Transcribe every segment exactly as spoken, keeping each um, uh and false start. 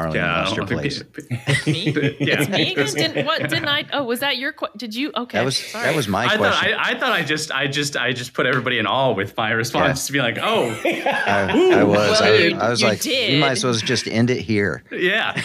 Arlene, Yeah, lost your place. Me? Yeah. It's me again? Didn't, what, didn't I? Oh, was that your question? Did you? Okay. That was Sorry. that was my I question. thought I, I thought I just I just I just put everybody in awe with my response Yeah. to be like, oh, I, I was. Well, I, you- I was you like, did. you might as well just end it here. yeah.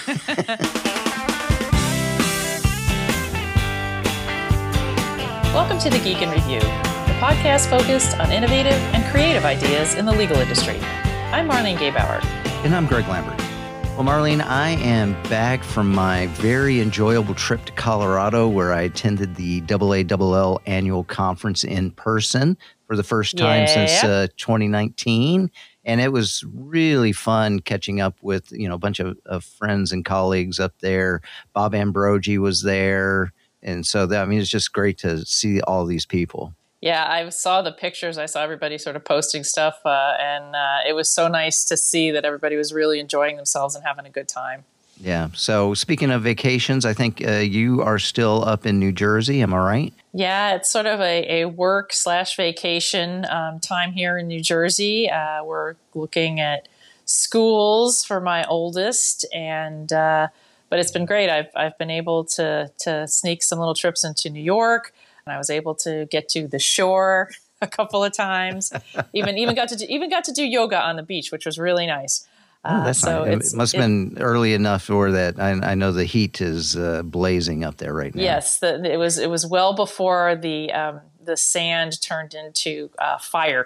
Welcome to the Geek in Review, the podcast focused on innovative and creative ideas in the legal industry. I'm Marlene Gaybauer. And I'm Greg Lambert. Well, Marlene, I am back from my very enjoyable trip to Colorado where I attended the A A L L annual conference in person for the first time Yeah. since uh, twenty nineteen. And it was really fun catching up with, you know, a bunch of, of friends and colleagues up there. Bob Ambrogi was there. And so, that, I mean, it's just great to see all these people. Yeah, I saw the pictures. I saw everybody sort of posting stuff, uh, and uh, it was so nice to see that everybody was really enjoying themselves and having a good time. Yeah. So speaking of vacations, I think uh, you are still up in New Jersey. Am I right? Yeah, it's sort of a, a work slash vacation um, time here in New Jersey. Uh, we're looking at schools for my oldest, and uh, but it's been great. I've I've been able to to sneak some little trips into New York. And I was able to get to the shore a couple of times. even even got to do, even got to do yoga on the beach, which was really nice. Oh, that's uh, so nice. it's, It must have it, been early enough for that. I, I know the heat is uh, blazing up there right now. Yes, the, it was it was well before the um, the sand turned into uh, fire.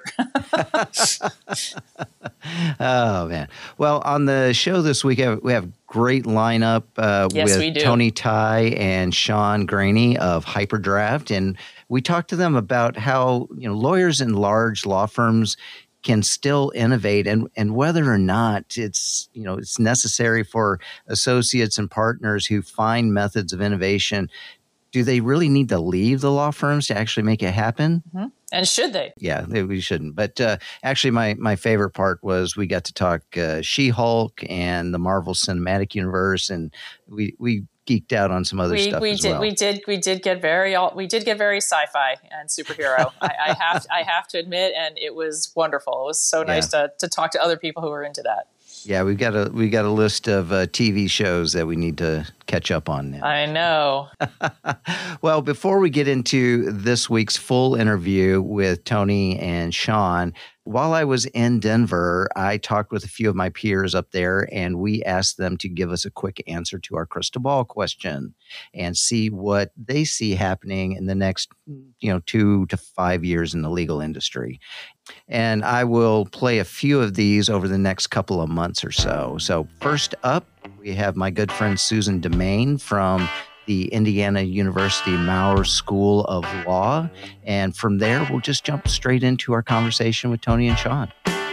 Oh man! Well, on the show this week, we have great lineup uh, Yes, we with do. Tony Tai and Sean Graney of Hyperdraft, and we talked to them about how, you know, lawyers in large law firms can still innovate, and and whether or not it's, you know, it's necessary for associates and partners who find methods of innovation. Do they really need to leave the law firms to actually make it happen? Mm-hmm. And should they? Yeah, they, we shouldn't. But uh, actually, my, my favorite part was we got to talk uh, She-Hulk and the Marvel Cinematic Universe, and we we geeked out on some other we, stuff we as did well. we did we did get very we did get very sci-fi and superhero. I, I have I have to admit, and it was wonderful. It was so nice Yeah. to to talk to other people who were into that. Yeah, we got a we got a list of uh, T V shows that we need to catch up on now. I know. Well, before we get into this week's full interview with Tony and Sean, while I was in Denver, I talked with a few of my peers up there, and we asked them to give us a quick answer to our crystal ball question and see what they see happening in the next, you know, two to five years in the legal industry. And I will play a few of these over the next couple of months or so. So first up, we have my good friend Susan Demain from the Indiana University Maurer School of Law. And from there, we'll just jump straight into our conversation with Tony and Sean.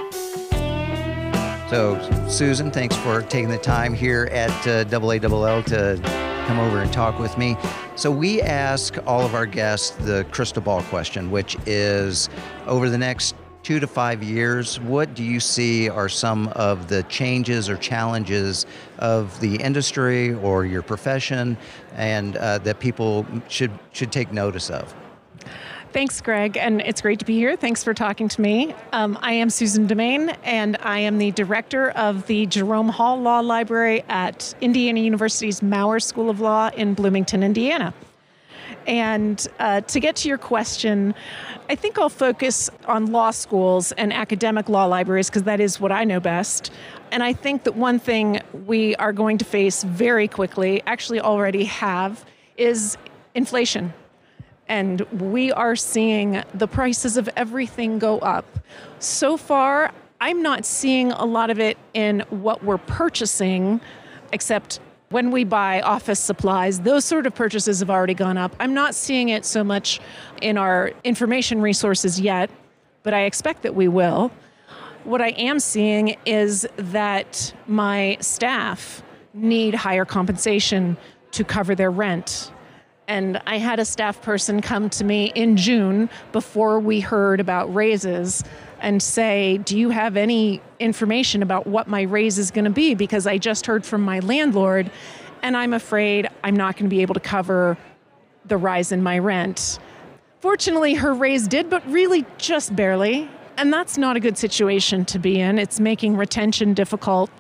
So, Susan, thanks for taking the time here at uh, A A L L to come over and talk with me. So we ask all of our guests the crystal ball question, which is, over the next two to five years, what do you see are some of the changes or challenges of the industry or your profession, and uh, that people should should take notice of? Thanks, Greg, and it's great to be here. Thanks for talking to me. Um, I am Susan Demain, and I am the director of the Jerome Hall Law Library at Indiana University's Maurer School of Law in Bloomington, Indiana. And uh, to get to your question, I think I'll focus on law schools and academic law libraries because that is what I know best. And I think that one thing we are going to face very quickly, actually already have, is inflation. And we are seeing the prices of everything go up. So far, I'm not seeing a lot of it in what we're purchasing, except when we buy office supplies. Those sort of purchases have already gone up. I'm not seeing it so much in our information resources yet, but I expect that we will. What I am seeing is that my staff need higher compensation to cover their rent. And I had a staff person come to me in June before we heard about raises and say, do you have any information about what my raise is going to be? Because I just heard from my landlord, and I'm afraid I'm not going to be able to cover the rise in my rent. Fortunately, her raise did, but really just barely. And that's not a good situation to be in. It's making retention difficult.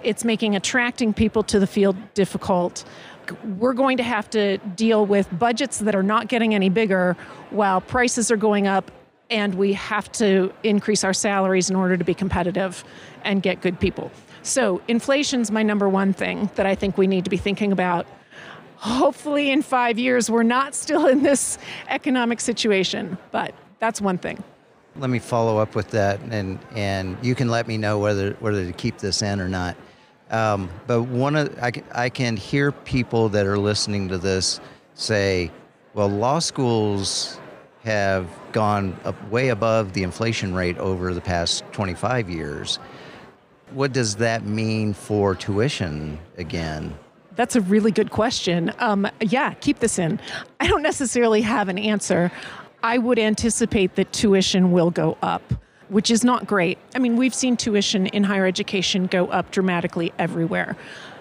It's making attracting people to the field difficult. We're going to have to deal with budgets that are not getting any bigger while prices are going up, and we have to increase our salaries in order to be competitive and get good people. So inflation's my number one thing that I think we need to be thinking about. Hopefully in five years, we're not still in this economic situation, but that's one thing. Let me follow up with that, and and you can let me know whether whether to keep this in or not. Um, but one of I can, I can hear people that are listening to this say, "Well, law schools have gone up way above the inflation rate over the past twenty-five years." What does that mean for tuition again? That's a really good question. Um, yeah, keep this in. I don't necessarily have an answer. I would anticipate that tuition will go up, which is not great. I mean, we've seen tuition in higher education go up dramatically everywhere.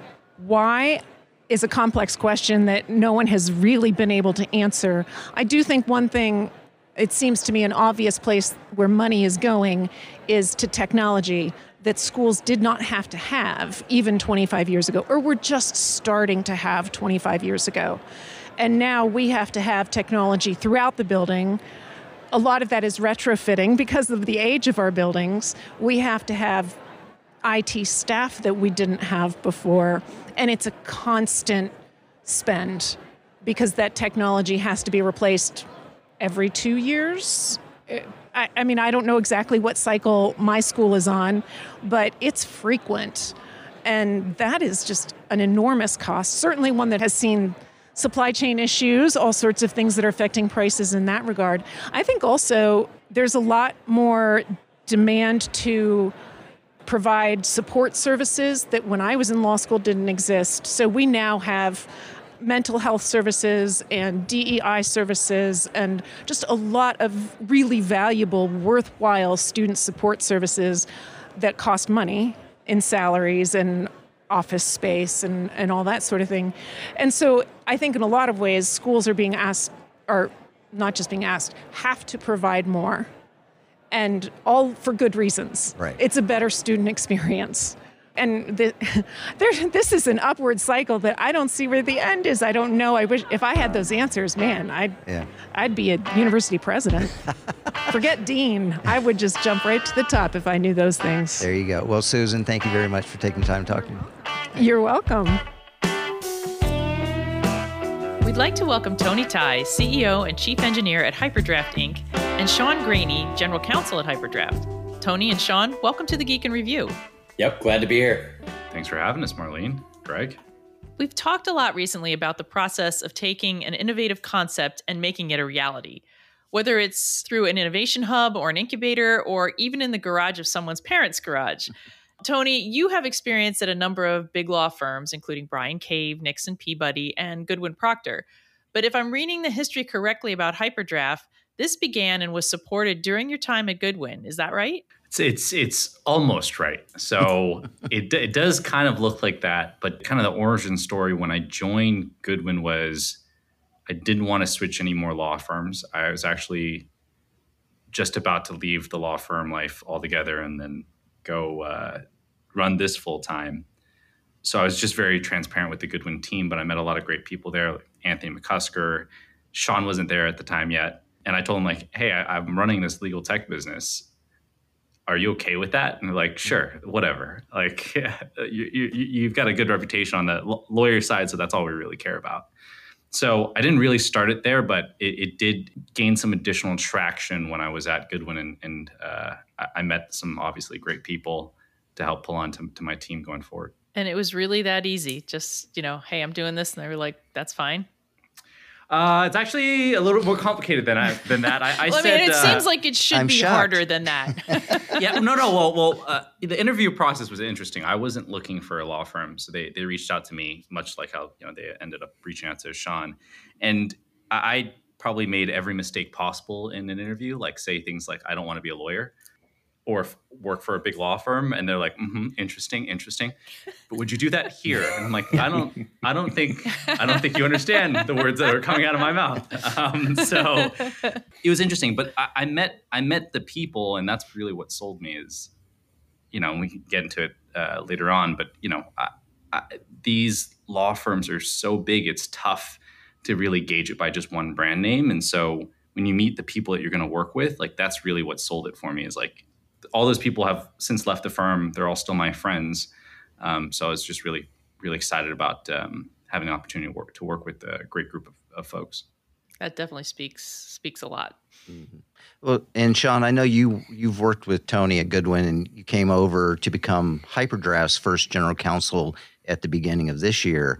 Why is a complex question that no one has really been able to answer. I do think one thing, it seems to me an obvious place where money is going is to technology that schools did not have to have even twenty-five years ago, or were just starting to have twenty-five years ago. And now we have to have technology throughout the building. A lot of that is retrofitting because of the age of our buildings. We have to have I T staff that we didn't have before. And it's a constant spend because that technology has to be replaced every two years. I, I mean, I don't know exactly what cycle my school is on, but it's frequent. And that is just an enormous cost, certainly one that has seen supply chain issues, all sorts of things that are affecting prices in that regard. I think also there's a lot more demand to provide support services that when I was in law school didn't exist. So we now have mental health services and D E I services and just a lot of really valuable, worthwhile student support services that cost money in salaries and office space and, and all that sort of thing. And so I think in a lot of ways, schools are being asked, or not just being asked, have to provide more. And all for good reasons. Right. It's a better student experience. And the, there, this is an upward cycle that I don't see where the end is. I don't know. I wish if I had those answers, man, I'd yeah. I'd be a university president. Forget dean. I would just jump right to the top if I knew those things. There you go. Well, Susan, thank you very much for taking time to talk to me. You're welcome. We'd like to welcome Tony Tai, C E O and Chief Engineer at Hyperdraft Incorporated, and Sean Graney, General Counsel at Hyperdraft. Tony and Sean, welcome to the Geek in Review. Yep, glad to be here. Thanks for having us, Marlene. Greg? We've talked a lot recently about the process of taking an innovative concept and making it a reality. Whether it's through an innovation hub or an incubator, or even in the garage of someone's parents' garage. Tony, you have experience at a number of big law firms, including Bryan Cave, Nixon Peabody, and Goodwin Procter. But if I'm reading the history correctly about Hyperdraft, this began and was supported during your time at Goodwin. Is that right? It's it's, it's almost right. So it it does kind of look like that, but kind of the origin story when I joined Goodwin was I didn't want to switch any more law firms. I was actually just about to leave the law firm life altogether and then go uh, run this full time. So I was just very transparent with the Goodwin team, but I met a lot of great people there, like Anthony McCusker. Sean wasn't there at the time yet. And I told him, like, hey, I, I'm running this legal tech business. Are you okay with that? And they're like, sure, whatever. Like, yeah, you, you, you've got a good reputation on the lawyer side, so that's all we really care about. So I didn't really start it there, but it, it did gain some additional traction when I was at Goodwin, and, and uh, I met some obviously great people to help pull on to, to my team going forward. And it was really that easy. Just, you know, hey, I'm doing this. And they were like, that's fine. Uh, it's actually a little bit more complicated than I, than that. I, I well, said, I mean, it uh, seems like it should I'm be shocked. harder than that. yeah, no, no. Well, well, uh, the interview process was interesting. I wasn't looking for a law firm, so they they reached out to me, much like how you know they ended up reaching out to Sean, and I, I probably made every mistake possible in an interview, like say things like I don't want to be a lawyer, or f- work for a big law firm, and they're like, mm-hmm, interesting, interesting. But would you do that here? And I'm like, I don't, I don't think, I don't think you understand the words that are coming out of my mouth. Um, so it was interesting, but I, I met, I met the people, and that's really what sold me. Is, you know, and we can get into it uh, later on. But, you know, I, I, these law firms are so big, it's tough to really gauge it by just one brand name. And so when you meet the people that you're going to work with, like that's really what sold it for me, is like all those people have since left the firm. They're all still my friends. Um, so I was just really, really excited about um, having the opportunity to work, to work with a great group of, of folks. That definitely speaks speaks a lot. Mm-hmm. Well, and Sean, I know you you've worked with Tony at Goodwin, and you came over to become Hyperdraft's first general counsel at the beginning of this year.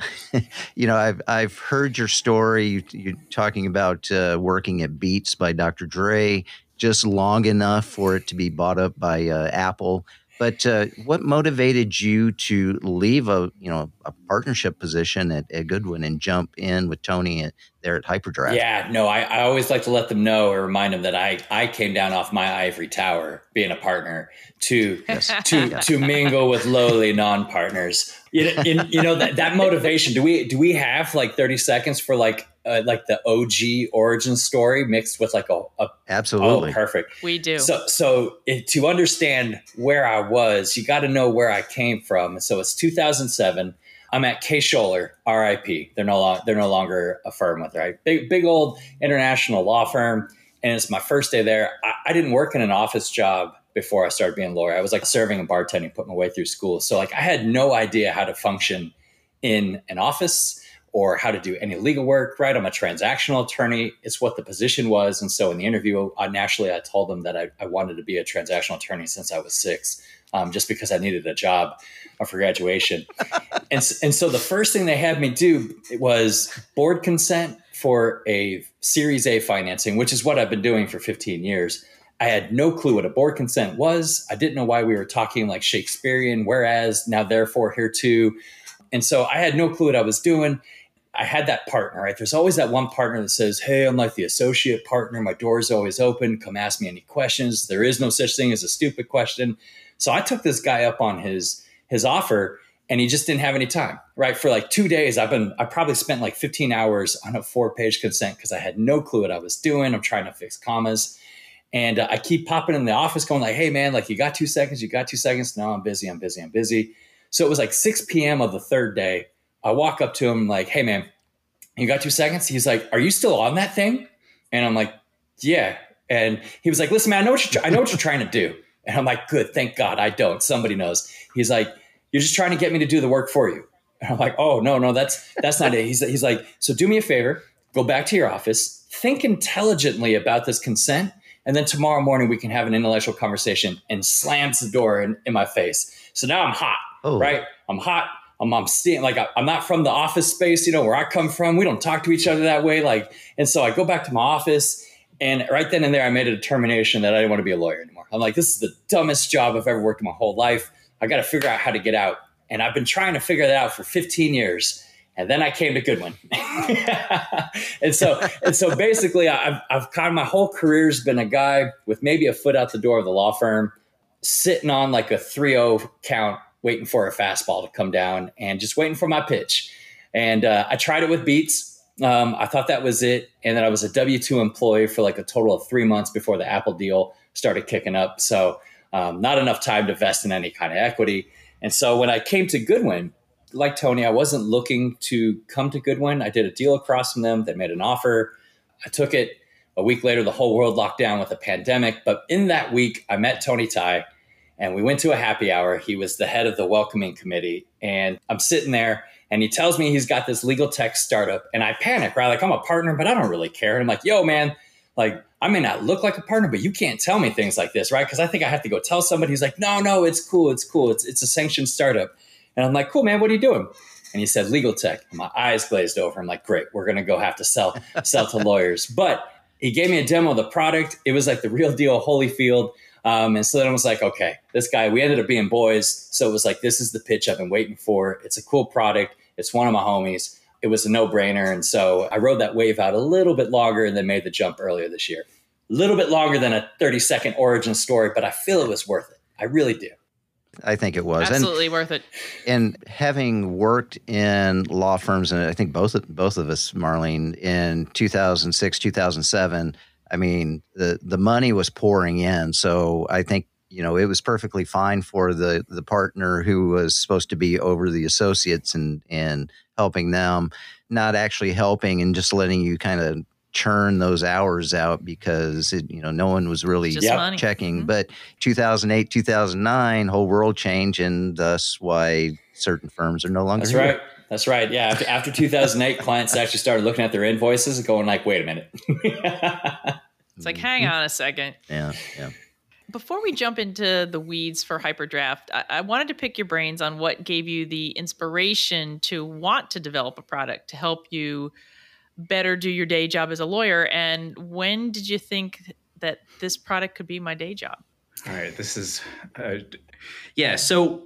You know, I've I've heard your story. You, you're talking about uh, working at Beats by Doctor Dre, just long enough for it to be bought up by uh, Apple. But uh, what motivated you to leave a you know a partnership position at, at Goodwin and jump in with Tony at, there at Hyperdraft? Yeah, no, I, I always like to let them know or remind them that I, I came down off my ivory tower being a partner to yes. to yes. to mingle with lowly non-partners. You, you, you know that, that motivation. Do we do we have like thirty seconds for like uh, like the O G origin story mixed with like a, a absolutely oh, perfect. We do. So so it, to understand where I was, you got to know where I came from. So it's two thousand seven. I'm at Case-Shiller, R I P. They're no longer they're no longer a firm with right. Big big old international law firm, and it's my first day there. I, I didn't work in an office job before I started being a lawyer. I was like serving and bartending, put my way through school. So like I had no idea how to function in an office or how to do any legal work, right? I'm a transactional attorney. It's what the position was. And so in the interview, uh, naturally, I told them that I, I wanted to be a transactional attorney since I was six, um, just because I needed a job for graduation. and, and so the first thing they had me do was board consent for a Series A financing, which is what I've been doing for fifteen years. I had no clue what a board consent was. I didn't know why we were talking like Shakespearean, whereas, now, therefore, here too. And so I had no clue what I was doing. I had that partner, right? There's always that one partner that says, hey, I'm like the associate partner. My door's always open. Come ask me any questions. There is no such thing as a stupid question. So I took this guy up on his, his offer, and he just didn't have any time, right? For like two days, I've been, I probably spent like fifteen hours on a four page consent because I had no clue what I was doing. I'm trying to fix commas. And uh, I keep popping in the office going like, hey, man, like you got two seconds, you got two seconds. No, I'm busy, I'm busy, I'm busy. So it was like six p.m. of the third day. I walk up to him like, hey, man, you got two seconds? He's like, are you still on that thing? And I'm like, yeah. And he was like, listen, man, I know what you're, I know what you're trying to do. And I'm like, good, thank God I don't. Somebody knows. He's like, you're just trying to get me to do the work for you. And I'm like, oh, no, no, that's that's not it. He's, he's like, so do me a favor, go back to your office, think intelligently about this consent, and then tomorrow morning we can have an intellectual conversation, and slams the door in, in my face. So now I'm hot, oh. right? I'm hot. I'm, I'm seeing like, I, I'm not from the office space, you know, where I come from. We don't talk to each other that way. Like, and so I go back to my office, and right then and there, I made a determination that I didn't want to be a lawyer anymore. I'm like, this is the dumbest job I've ever worked in my whole life. I got to figure out how to get out. And I've been trying to figure that out for fifteen years. And then I came to Goodwin. and so and so basically, I've, I've kind of my whole career's been a guy with maybe a foot out the door of the law firm, sitting on like a three oh count, waiting for a fastball to come down and just waiting for my pitch. And uh, I tried it with Beats. Um, I thought that was it. And then I was a W two employee for like a total of three months before the Apple deal started kicking up. So um, not enough time to vest in any kind of equity. And so when I came to Goodwin, like Tony, I wasn't looking to come to Goodwin. I did a deal across from them. They made an offer. I took it. A week later, the whole world locked down with a pandemic. But in that week, I met Tony Tai, and we went to a happy hour. He was the head of the welcoming committee. And I'm sitting there, and he tells me he's got this legal tech startup. And I panic, right? Like, I'm a partner, but I don't really care. And I'm like, yo, man, like, I may not look like a partner, but you can't tell me things like this, right? Because I think I have to go tell somebody. He's like, no, no, it's cool. It's cool. It's it's a sanctioned startup. And I'm like, cool, man, what are you doing? And he said, legal tech. And my eyes glazed over. I'm like, great, we're going to go have to sell sell to lawyers. But he gave me a demo of the product. It was like the real deal, Holyfield. Um, and so then I was like, okay, this guy, we ended up being boys. So it was like, this is the pitch I've been waiting for. It's a cool product. It's one of my homies. It was a no-brainer. And so I rode that wave out a little bit longer and then made the jump earlier this year. A little bit longer than a thirty-second origin story, but I feel it was worth it. I really do. I think it was absolutely and, worth it. And having worked in law firms, and I think both of, both of us, Marlene, in two thousand six, two thousand seven, I mean, the, the money was pouring in. So I think you know, it was perfectly fine for the the partner who was supposed to be over the associates and and helping them, not actually helping and just letting you kind of churn those hours out because it, you know, no one was really checking. Mm-hmm. But two thousand eight, two thousand nine, whole world changed, and thus why certain firms are no longer. That's here. right. That's right. Yeah. After, after two thousand eight, clients actually started looking at their invoices and going like, wait a minute. It's like, hang on a second. Yeah. Yeah. Before we jump into the weeds for Hyperdraft, I, I wanted to pick your brains on what gave you the inspiration to want to develop a product to help you better do your day job as a lawyer. And when did you think that this product could be my day job? All right. This is, uh, yeah. So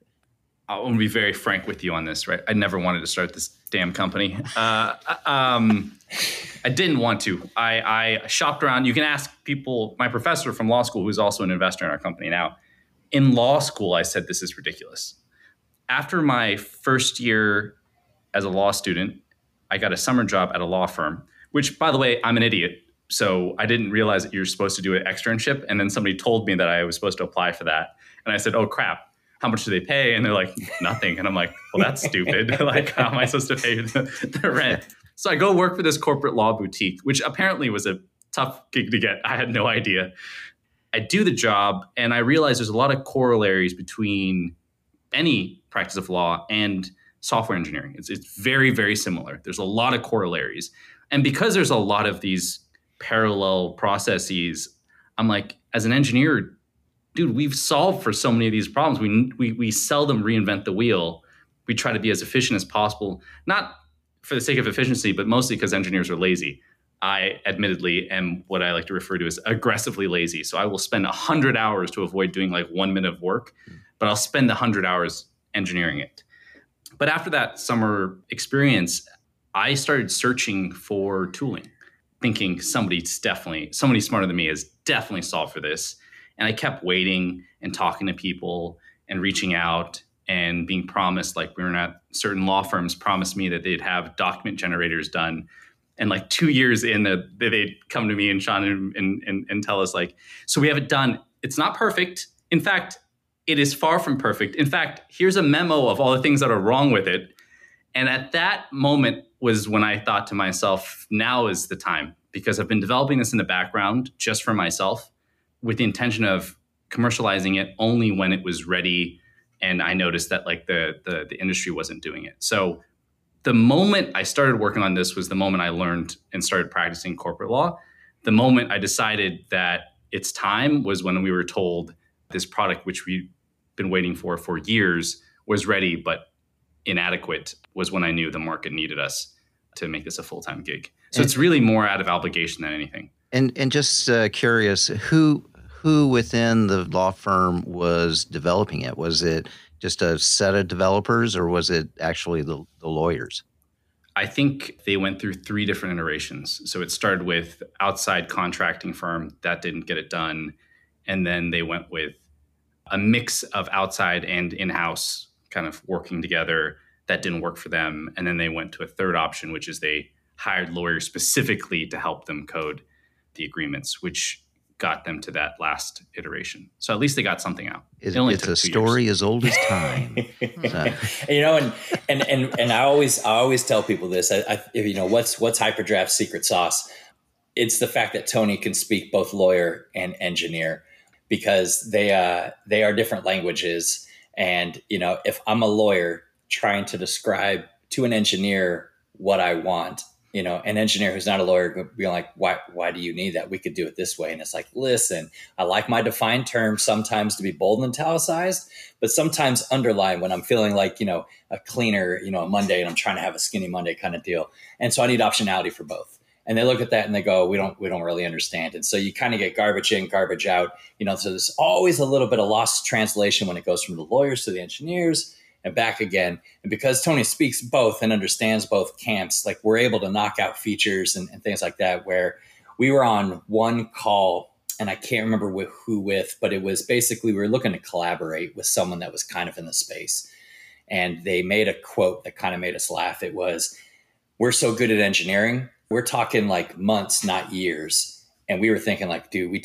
I want to be very frank with you on this, right? I never wanted to start this damn company. Uh, um, I didn't want to. I, I shopped around. You can ask people, my professor from law school, who's also an investor in our company now. In law school, I said, this is ridiculous. After my first year as a law student, I got a summer job at a law firm, which, by the way, I'm an idiot. So I didn't realize that you're supposed to do an externship. And then somebody told me that I was supposed to apply for that. And I said, oh, crap. How much do they pay? And they're like, nothing. And I'm like, well, that's stupid. Like, how am I supposed to pay the, the rent? So I go work for this corporate law boutique, which apparently was a tough gig to get. I had no idea. I do the job, and I realize there's a lot of corollaries between any practice of law and software engineering. It's, it's very, very similar. There's a lot of corollaries. And because there's a lot of these parallel processes, I'm like, as an engineer, dude, we've solved for so many of these problems. We, we we seldom reinvent the wheel. We try to be as efficient as possible, not for the sake of efficiency, but mostly because engineers are lazy. I admittedly am what I like to refer to as aggressively lazy. So I will spend one hundred hours to avoid doing like one minute of work, but I'll spend one hundred hours engineering it. But after that summer experience, I started searching for tooling, thinking somebody's definitely, somebody smarter than me has definitely solved for this. And I kept waiting and talking to people and reaching out and being promised, like we were not, certain law firms promised me that they'd have document generators done. And like two years in, the, they'd come to me and Sean and, and, and tell us like, so we have it done. It's not perfect. In fact, it is far from perfect. In fact, here's a memo of all the things that are wrong with it. And at that moment was when I thought to myself, now is the time, because I've been developing this in the background just for myself with the intention of commercializing it only when it was ready. And I noticed that like the, the, the industry wasn't doing it. So the moment I started working on this was the moment I learned and started practicing corporate law. The moment I decided that it's time was when we were told this product, which we've been waiting for for years, was ready, but inadequate, was when I knew the market needed us to make this a full-time gig. So and, it's really more out of obligation than anything. And and just uh, curious, who who within the law firm was developing it? Was it just a set of developers, or was it actually the, the lawyers? I think they went through three different iterations. So it started with outside contracting firm. That didn't get it done. And then they went with a mix of outside and in-house kind of working together. That didn't work for them. And then they went to a third option, which is they hired lawyers specifically to help them code the agreements, which got them to that last iteration. So at least they got something out. It, it it's a story years. as old as time. So. You know, and, and and and I always I always tell people this. I, I, you know, what's what's Hyperdraft's secret sauce? It's the fact that Tony can speak both lawyer and engineer, because they uh, they are different languages. And you know, if I'm a lawyer trying to describe to an engineer what I want, you know, an engineer who's not a lawyer could be like, why, why do you need that? We could do it this way. And it's like, listen, I like my defined terms sometimes to be bold and italicized, but sometimes underline when I'm feeling like, you know, a cleaner, you know, a Monday, and I'm trying to have a skinny Monday kind of deal. And so I need optionality for both. And they look at that and they go, we don't, we don't really understand. And so you kind of get garbage in, garbage out, you know, so there's always a little bit of lost translation when it goes from the lawyers to the engineers and back again. And because Tony speaks both and understands both camps, like we're able to knock out features and, and things like that, where we were on one call and I can't remember with, who with, but it was basically, we were looking to collaborate with someone that was kind of in the space. And they made a quote that kind of made us laugh. It was, we're so good at engineering. We're talking like months, not years. And we were thinking like, dude, we talk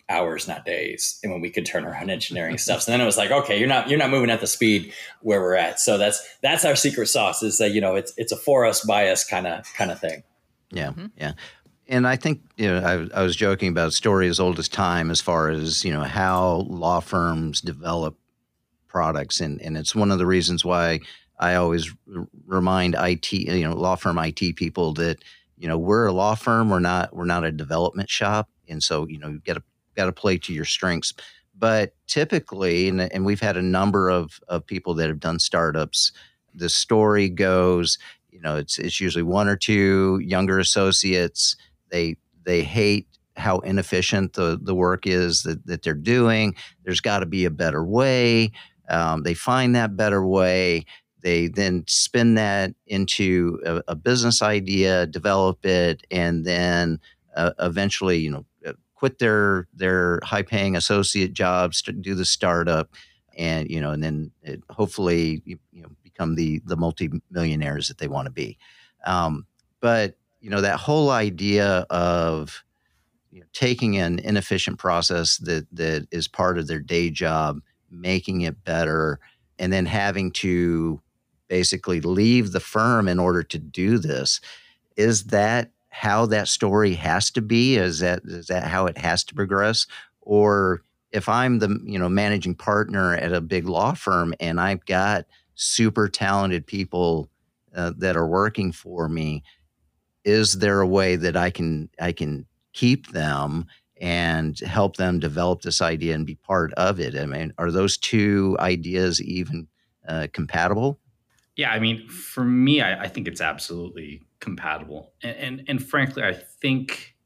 hours, not days, and when we could turn around engineering stuff. So then it was like, okay, you're not you're not moving at the speed where we're at. So that's that's our secret sauce, is that, you know, it's it's a for us, by us kind of kind of thing. Yeah, mm-hmm. yeah. And I think, you know, I, I was joking about a story as old as time as far as, you know, how law firms develop products. And, and it's one of the reasons why I always r- remind I T, you know, law firm I T people that, you know, we're a law firm, we're not, we're not a development shop. And so, you know, you've got to, got to play to your strengths. But typically, and, and we've had a number of, of people that have done startups, the story goes, you know, it's, it's usually one or two younger associates. They, they hate how inefficient the, the work is that, that they're doing. There's got to be a better way. Um, they find that better way. They then spin that into a, a business idea, develop it, and then uh, eventually, you know, quit their their high-paying associate jobs to do the startup, and you know, and then it, hopefully, you, you know, become the the multi-millionaires that they want to be. Um, but you know, that whole idea of, you know, taking an inefficient process that that is part of their day job, making it better, and then having to basically leave the firm in order to do this. Is that how that story has to be? Is that is that how it has to progress? Or if I'm the, you know, managing partner at a big law firm and I've got super talented people uh, that are working for me, is there a way that I can I can keep them and help them develop this idea and be part of it? I mean, are those two ideas even uh, compatible? Yeah, I mean, for me, I, I think it's absolutely compatible. And, and and frankly, I think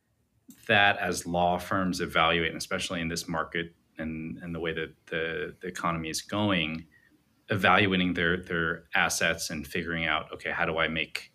that as law firms evaluate, and especially in this market and, and the way that the, the economy is going, evaluating their their assets and figuring out, okay, how do I make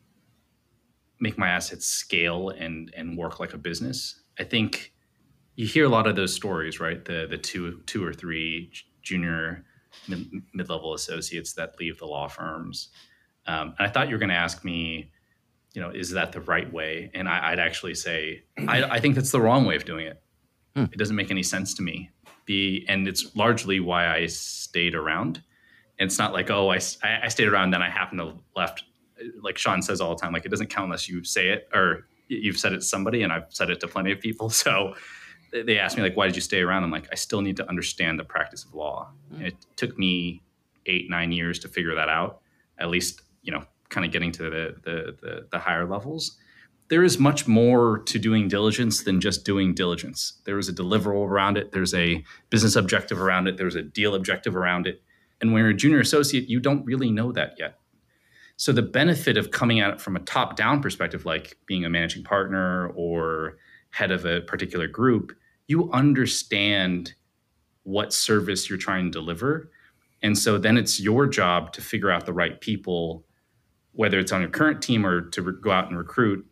make my assets scale and and work like a business? I think you hear a lot of those stories, right? The the two two or three junior mid-level associates that leave the law firms. Um, and I thought you were going to ask me, you know, is that the right way? And I, I'd actually say, I, I think that's the wrong way of doing it. Hmm. It doesn't make any sense to me. Be, and it's largely why I stayed around. And it's not like, oh, I, I stayed around, then I happen to left. Like Sean says all the time, like, it doesn't count unless you say it, or you've said it to somebody, and I've said it to plenty of people. So they asked me, like, why did you stay around? I'm like, I still need to understand the practice of law. Mm. It took me eight, nine years to figure that out, at least, you know, kind of getting to the, the, the, the higher levels. There is much more to doing diligence than just doing diligence. There is a deliverable around it. There's a business objective around it. There's a deal objective around it. And when you're a junior associate, you don't really know that yet. So the benefit of coming at it from a top-down perspective, like being a managing partner or head of a particular group, you understand what service you're trying to deliver. And so then it's your job to figure out the right people, whether it's on your current team or to re- go out and recruit,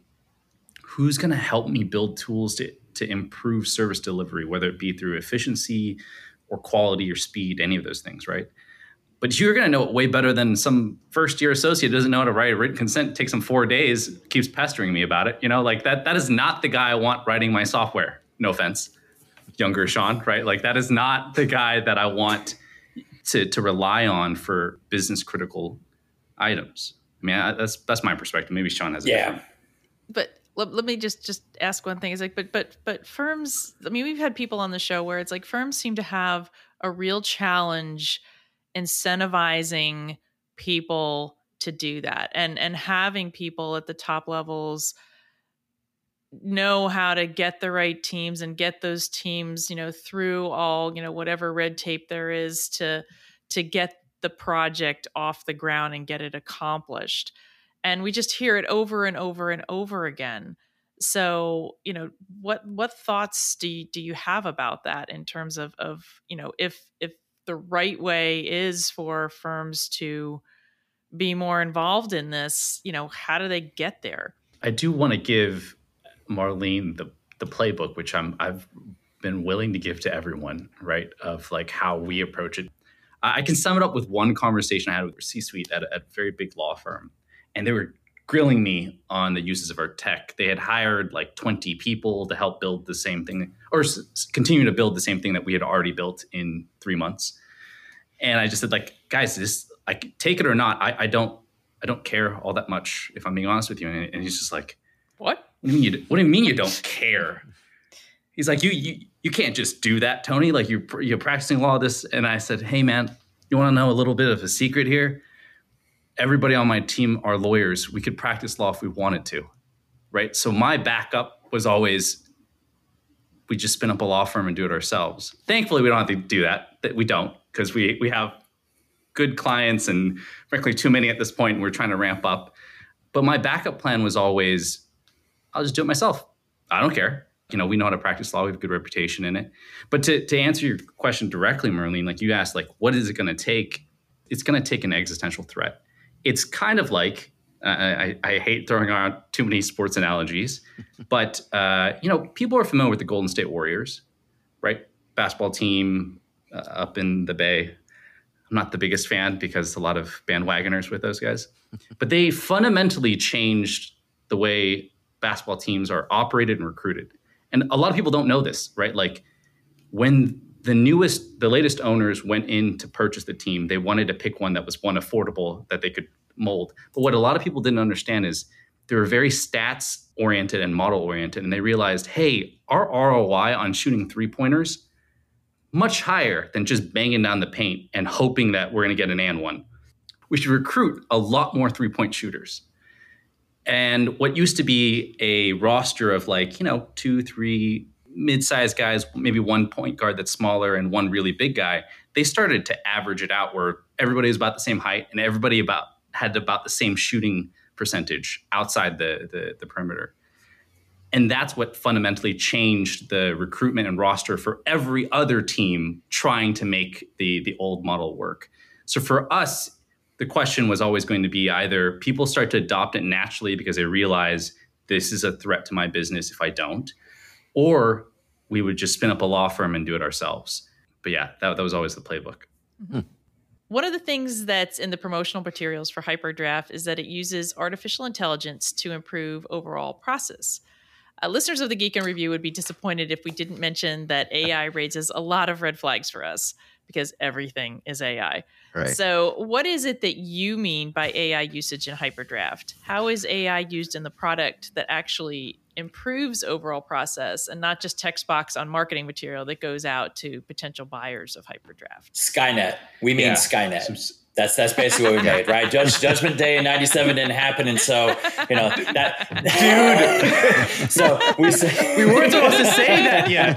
who's going to help me build tools to, to improve service delivery, whether it be through efficiency or quality or speed, any of those things, right? But you're going to know it way better than some first-year associate who doesn't know how to write a written consent, takes them four days, keeps pestering me about it. You know, like that, that is not the guy I want writing my software. No offense, younger Sean, right? Like that is not the guy that I want to, to rely on for business-critical items. I mean, I, that's that's my perspective. Maybe Sean has a yeah. different. But let, let me just just ask one thing. It's like, but but but firms. I mean, we've had people on the show where it's like firms seem to have a real challenge incentivizing people to do that, and and having people at the top levels know how to get the right teams and get those teams, you know, through all, you know, whatever red tape there is to to get the project off the ground and get it accomplished. And we just hear it over and over and over again. So, you know, what what thoughts do you, do you have about that in terms of of, you know, if if the right way is for firms to be more involved in this, you know, how do they get there? I do want to give Marlene the the playbook, which I'm I've been willing to give to everyone, right? Of like how we approach it. I can sum it up with one conversation I had with C-suite at a, at a very big law firm, and they were grilling me on the uses of our tech. They had hired like twenty people to help build the same thing, or s- continue to build the same thing that we had already built in three months. And I just said, like, guys, this, like, take it or not. I, I don't, I don't care all that much, if I'm being honest with you. And, and he's just like, What? What do you mean? You, what do you mean you don't care? He's like, you, you, you can't just do that, Tony. Like, you're, you're practicing law. This, and I said, hey, man, you want to know a little bit of a secret here? Everybody on my team are lawyers. We could practice law if we wanted to, right? So my backup was always, we just spin up a law firm and do it ourselves. Thankfully, we don't have to do that. That we don't, because we we have good clients and frankly too many at this point, and we're trying to ramp up. But my backup plan was always, I'll just do it myself. I don't care. You know, we know how to practice law. We have a good reputation in it. But to, to answer your question directly, Marlene, like you asked, like, what is it going to take? It's going to take an existential threat. It's kind of like, uh, I, I hate throwing out too many sports analogies, but, uh, you know, people are familiar with the Golden State Warriors, right? Basketball team uh, up in the Bay. I'm not the biggest fan because a lot of bandwagoners with those guys, but they fundamentally changed the way basketball teams are operated and recruited. And a lot of people don't know this, right? Like when the newest, the latest owners went in to purchase the team, they wanted to pick one that was one affordable that they could mold. But what a lot of people didn't understand is they were very stats oriented and model oriented. And they realized, hey, our R O I on shooting three pointers, much higher than just banging down the paint and hoping that we're going to get an and one. We should recruit a lot more three point shooters. And what used to be a roster of like, you know, two, three mid-sized guys, maybe one point guard that's smaller and one really big guy, they started to average it out where everybody was about the same height and everybody about had about the same shooting percentage outside the, the, the perimeter. And that's what fundamentally changed the recruitment and roster for every other team trying to make the, the old model work. So for us, the question was always going to be either people start to adopt it naturally because they realize this is a threat to my business if I don't, or we would just spin up a law firm and do it ourselves. But yeah, that, that was always the playbook. Mm-hmm. One of the things that's in the promotional materials for Hyperdraft is that it uses artificial intelligence to improve overall process. Uh, listeners of the Geek in Review would be disappointed if we didn't mention that A I raises a lot of red flags for us because everything is A I. Right. So what is it that you mean by A I usage in Hyperdraft? How is A I used in the product that actually improves overall process and not just text box on marketing material that goes out to potential buyers of Hyperdraft? Skynet. We mean yeah. Skynet. That's that's basically what we made, right? Judge, Judgment Day in ninety-seven didn't happen, and so you know that, dude. So we say, we weren't supposed to say that yet.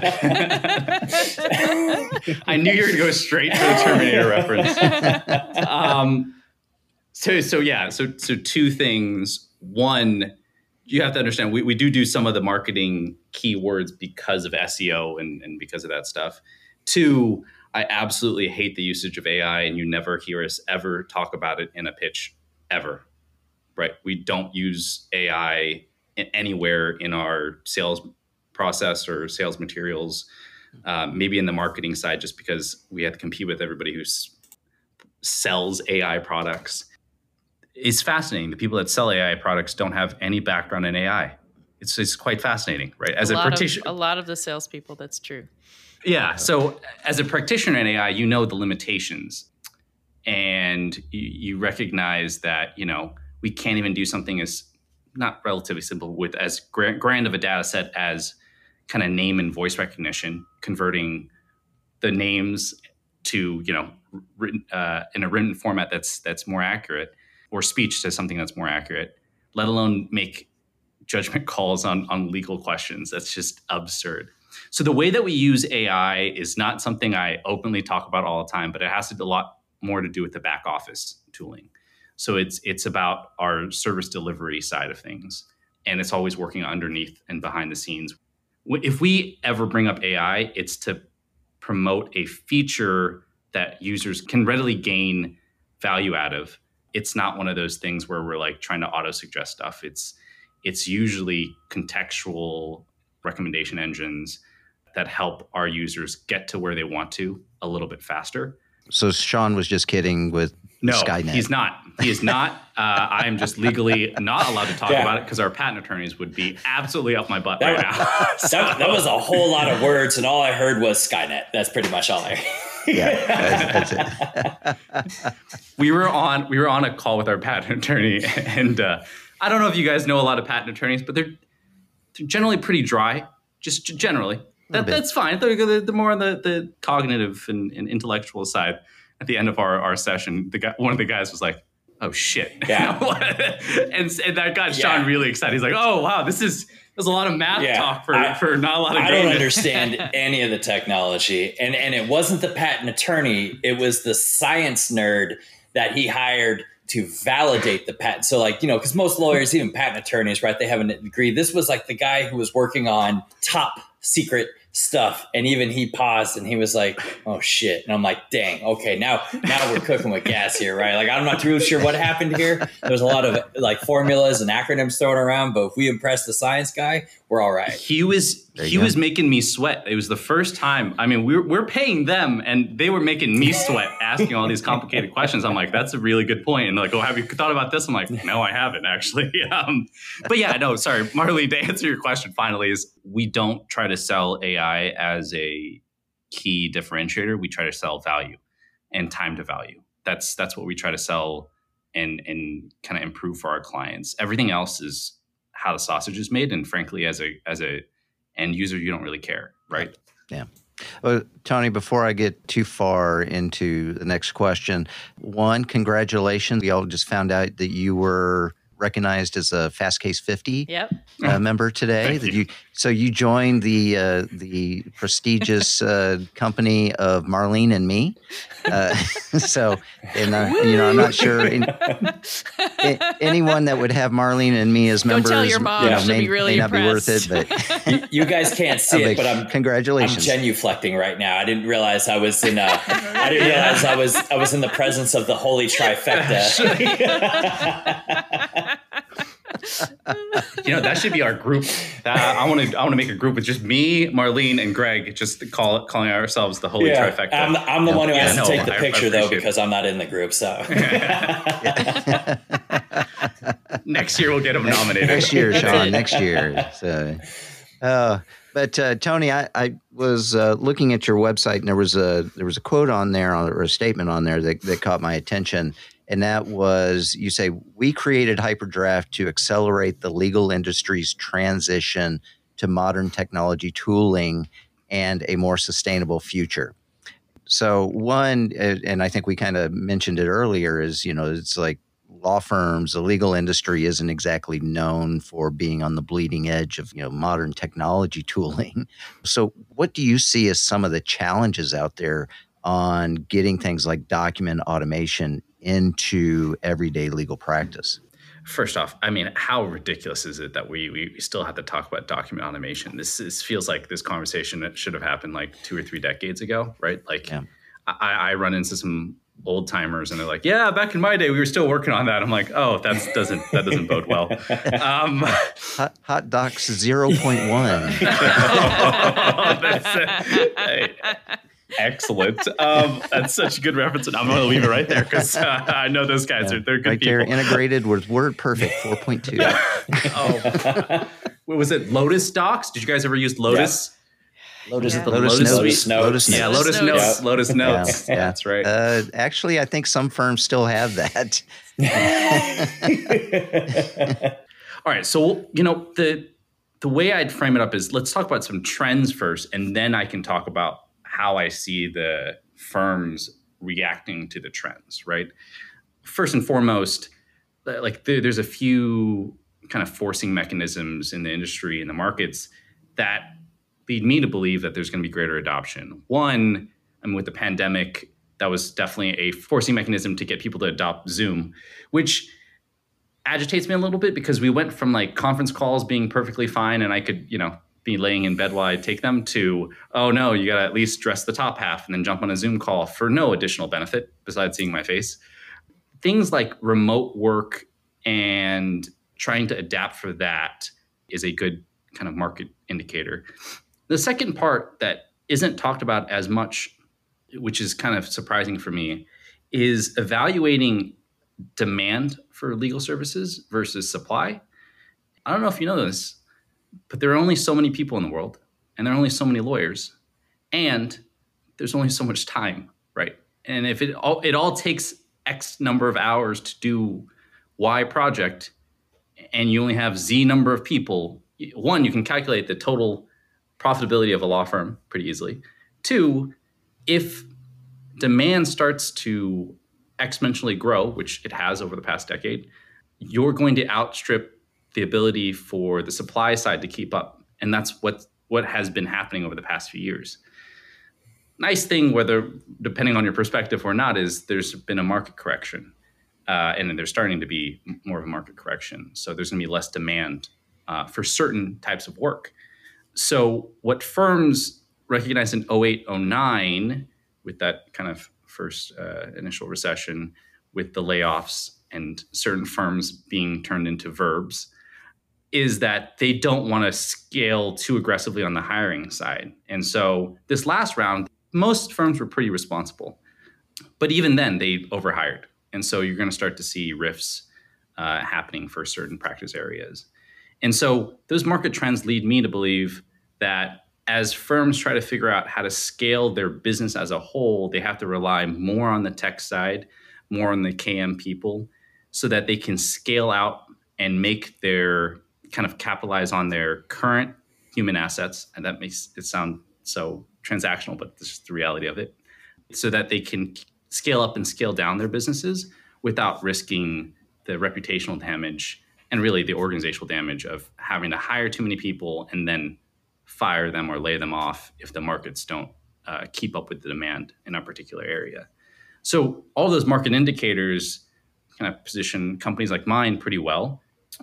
I knew you were going to go straight for the Terminator reference. Um, so so yeah, so so two things. One, you have to understand we we do do some of the marketing keywords because of S E O and and because of that stuff. Two, I absolutely hate the usage of A I, and you never hear us ever talk about it in a pitch, ever, right? We don't use A I in anywhere in our sales process or sales materials, uh, maybe in the marketing side, just because we have to compete with everybody who s- sells A I products. It's fascinating. The people that sell A I products don't have any background in A I. It's, it's quite fascinating, right? As a, a, a practitioner, a lot of the salespeople, that's true. Yeah. So as a practitioner in A I, you know the limitations and you, you recognize that, you know, we can't even do something as not relatively simple with as grand, grand of a data set as kind of name and voice recognition, converting the names to, you know, written, uh, in a written format that's that's more accurate, or speech to something that's more accurate, let alone make judgment calls on, on legal questions. That's just absurd. So the way that we use A I is not something I openly talk about all the time, but it has to do a lot more to do with the back office tooling. So it's it's about our service delivery side of things, and it's always working underneath and behind the scenes. If we ever bring up A I, it's to promote a feature that users can readily gain value out of. It's not one of those things where we're like trying to auto-suggest stuff. It's it's usually contextual recommendation engines that help our users get to where they want to a little bit faster. So Sean was just kidding with No, Skynet. he's not. He is not. Uh, I am just legally not allowed to talk yeah. about it because our patent attorneys would be absolutely up my butt that, right now. so. that, that was a whole lot of words, and all I heard was Skynet. That's pretty much all I heard. Yeah, that's, that's it. we were on we were on a call with our patent attorney, and uh, I don't know if you guys know a lot of patent attorneys, but they're, they're generally pretty dry. Just generally, that that's fine. They're, they're, they're more on the, the cognitive and, and intellectual side. At the end of our, our session, the guy, one of the guys was like, "Oh shit!" Yeah, and, and that got Sean yeah. really excited. He's like, "Oh wow, this is there's a lot of math yeah. talk for, I, for not a lot of." I don't understand any of the technology, and and it wasn't the patent attorney; it was the science nerd that he hired to validate the patent. So like, you know, because most lawyers, even patent attorneys, right, they have a degree. This was like the guy who was working on top secret stuff, and even he paused and he was like, "Oh shit!" And I'm like, "Dang, okay, now now we're cooking with gas here, right?" Like I'm not really sure what happened here. There's a lot of like formulas and acronyms thrown around, but if we impress the science guy, we're all right. He was he go. was making me sweat. It was the first time. I mean, we're we're paying them, and they were making me sweat, asking all these complicated questions. I'm like, "That's a really good point." And they're like, "Oh, have you thought about this?" I'm like, "No, I haven't actually." um, but yeah, no, sorry, Marlene. To answer your question, finally, is we don't try to sell A I as a key differentiator. We try to sell value and time to value. That's that's what we try to sell and and kind of improve for our clients. Everything else is how the sausage is made, and frankly, as a as a end user, you don't really care, right? Yeah. Well, Tony, before I get too far into the next question, one, congratulations. We all just found out that you were recognized as a Fastcase fifty yep. uh, member today. Thank that you. you so you joined the uh, the prestigious uh, company of Marlene and me. Uh, so, and uh, you know, I'm not sure in, in, anyone that would have Marlene and me as members. Don't tell your mom; you know, she'll may, be really may not impressed. be worth it. But you, you guys can't see it, but I'm congratulations. I'm genuflecting right now. I didn't realize I was in. A, I didn't realize I was. I was in the presence of the holy trifecta. You know, that should be our group. That, I want to. I want to make a group with just me, Marlene, and Greg. Just call it, calling ourselves the Holy yeah, Trifecta. I'm, I'm the yeah. one who has yeah, to no, take the I, picture I though, because I'm not in the group. So next year we'll get him nominated. Next year, Sean. Next year. So, uh, but uh, Tony, I, I was uh, looking at your website, and there was a there was a quote on there, or a statement on there that, that caught my attention. And that was, you say, we created Hyperdraft to accelerate the legal industry's transition to modern technology tooling and a more sustainable future. So one, and I think we kind of mentioned it earlier, is, you know, it's like law firms, the legal industry isn't exactly known for being on the bleeding edge of, you know, modern technology tooling. So what do you see as some of the challenges out there on getting things like document automation into everyday legal practice? First off, I mean, how ridiculous is it that we we still have to talk about document automation? This is, feels like this conversation that should have happened like two or three decades ago, right? Like, yeah. I, I run into some old timers, and they're like, "Yeah, back in my day, we were still working on that." I'm like, "Oh, that doesn't that doesn't bode well." Um, hot, hot Docs zero point one. oh, that's it. Hey. Excellent. Um, that's such a good reference, and I'm going to leave it right there because uh, I know those guys yeah, are they're good right people. There, integrated with WordPerfect four point two. Oh, what was it? Lotus Docs? Did you guys ever use Lotus? Yeah. Lotus, yeah. the Lotus, Lotus, Notes. Lotus Notes. Lotus Yeah, Notes. Lotus Notes. Notes. Lotus Notes. Yeah, yeah. That's right. Uh, actually, I think some firms still have that. All right. So, you know, the the way I'd frame it up is, let's talk about some trends first, and then I can talk about how I see the firms reacting to the trends, right? First and foremost, like there, there's a few kind of forcing mechanisms in the industry and the markets that lead me to believe that there's going to be greater adoption. One, I mean, with the pandemic, that was definitely a forcing mechanism to get people to adopt Zoom, which agitates me a little bit because we went from like conference calls being perfectly fine and I could, you know, be laying in bed while I take them to, oh no, you got to at least dress the top half and then jump on a Zoom call for no additional benefit besides seeing my face. Things like remote work and trying to adapt for that is a good kind of market indicator. The second part that isn't talked about as much, which is kind of surprising for me, is evaluating demand for legal services versus supply. I don't know if you know this, but there are only so many people in the world, and there are only so many lawyers, and there's only so much time, right? And if it all it all takes X number of hours to do Y project, and you only have Z number of people, one, you can calculate the total profitability of a law firm pretty easily. Two, if demand starts to exponentially grow, which it has over the past decade, you're going to outstrip the ability for the supply side to keep up. And that's what, what has been happening over the past few years. Nice thing, whether depending on your perspective or not, is there's been a market correction. Uh, and there's starting to be more of a market correction. So there's going to be less demand uh, for certain types of work. So what firms recognized in oh eight, oh nine, with that kind of first uh, initial recession, with the layoffs and certain firms being turned into verbs, is that they don't want to scale too aggressively on the hiring side. And so this last round, most firms were pretty responsible. But even then, they overhired. And so you're going to start to see rifts uh, happening for certain practice areas. And so those market trends lead me to believe that as firms try to figure out how to scale their business as a whole, they have to rely more on the tech side, more on the K M people, so that they can scale out and make their kind of capitalize on their current human assets. And that makes it sound so transactional, but this is the reality of it, so that they can scale up and scale down their businesses without risking the reputational damage and really the organizational damage of having to hire too many people and then fire them or lay them off if the markets don't uh, keep up with the demand in a particular area. So all those market indicators kind of position companies like mine pretty well.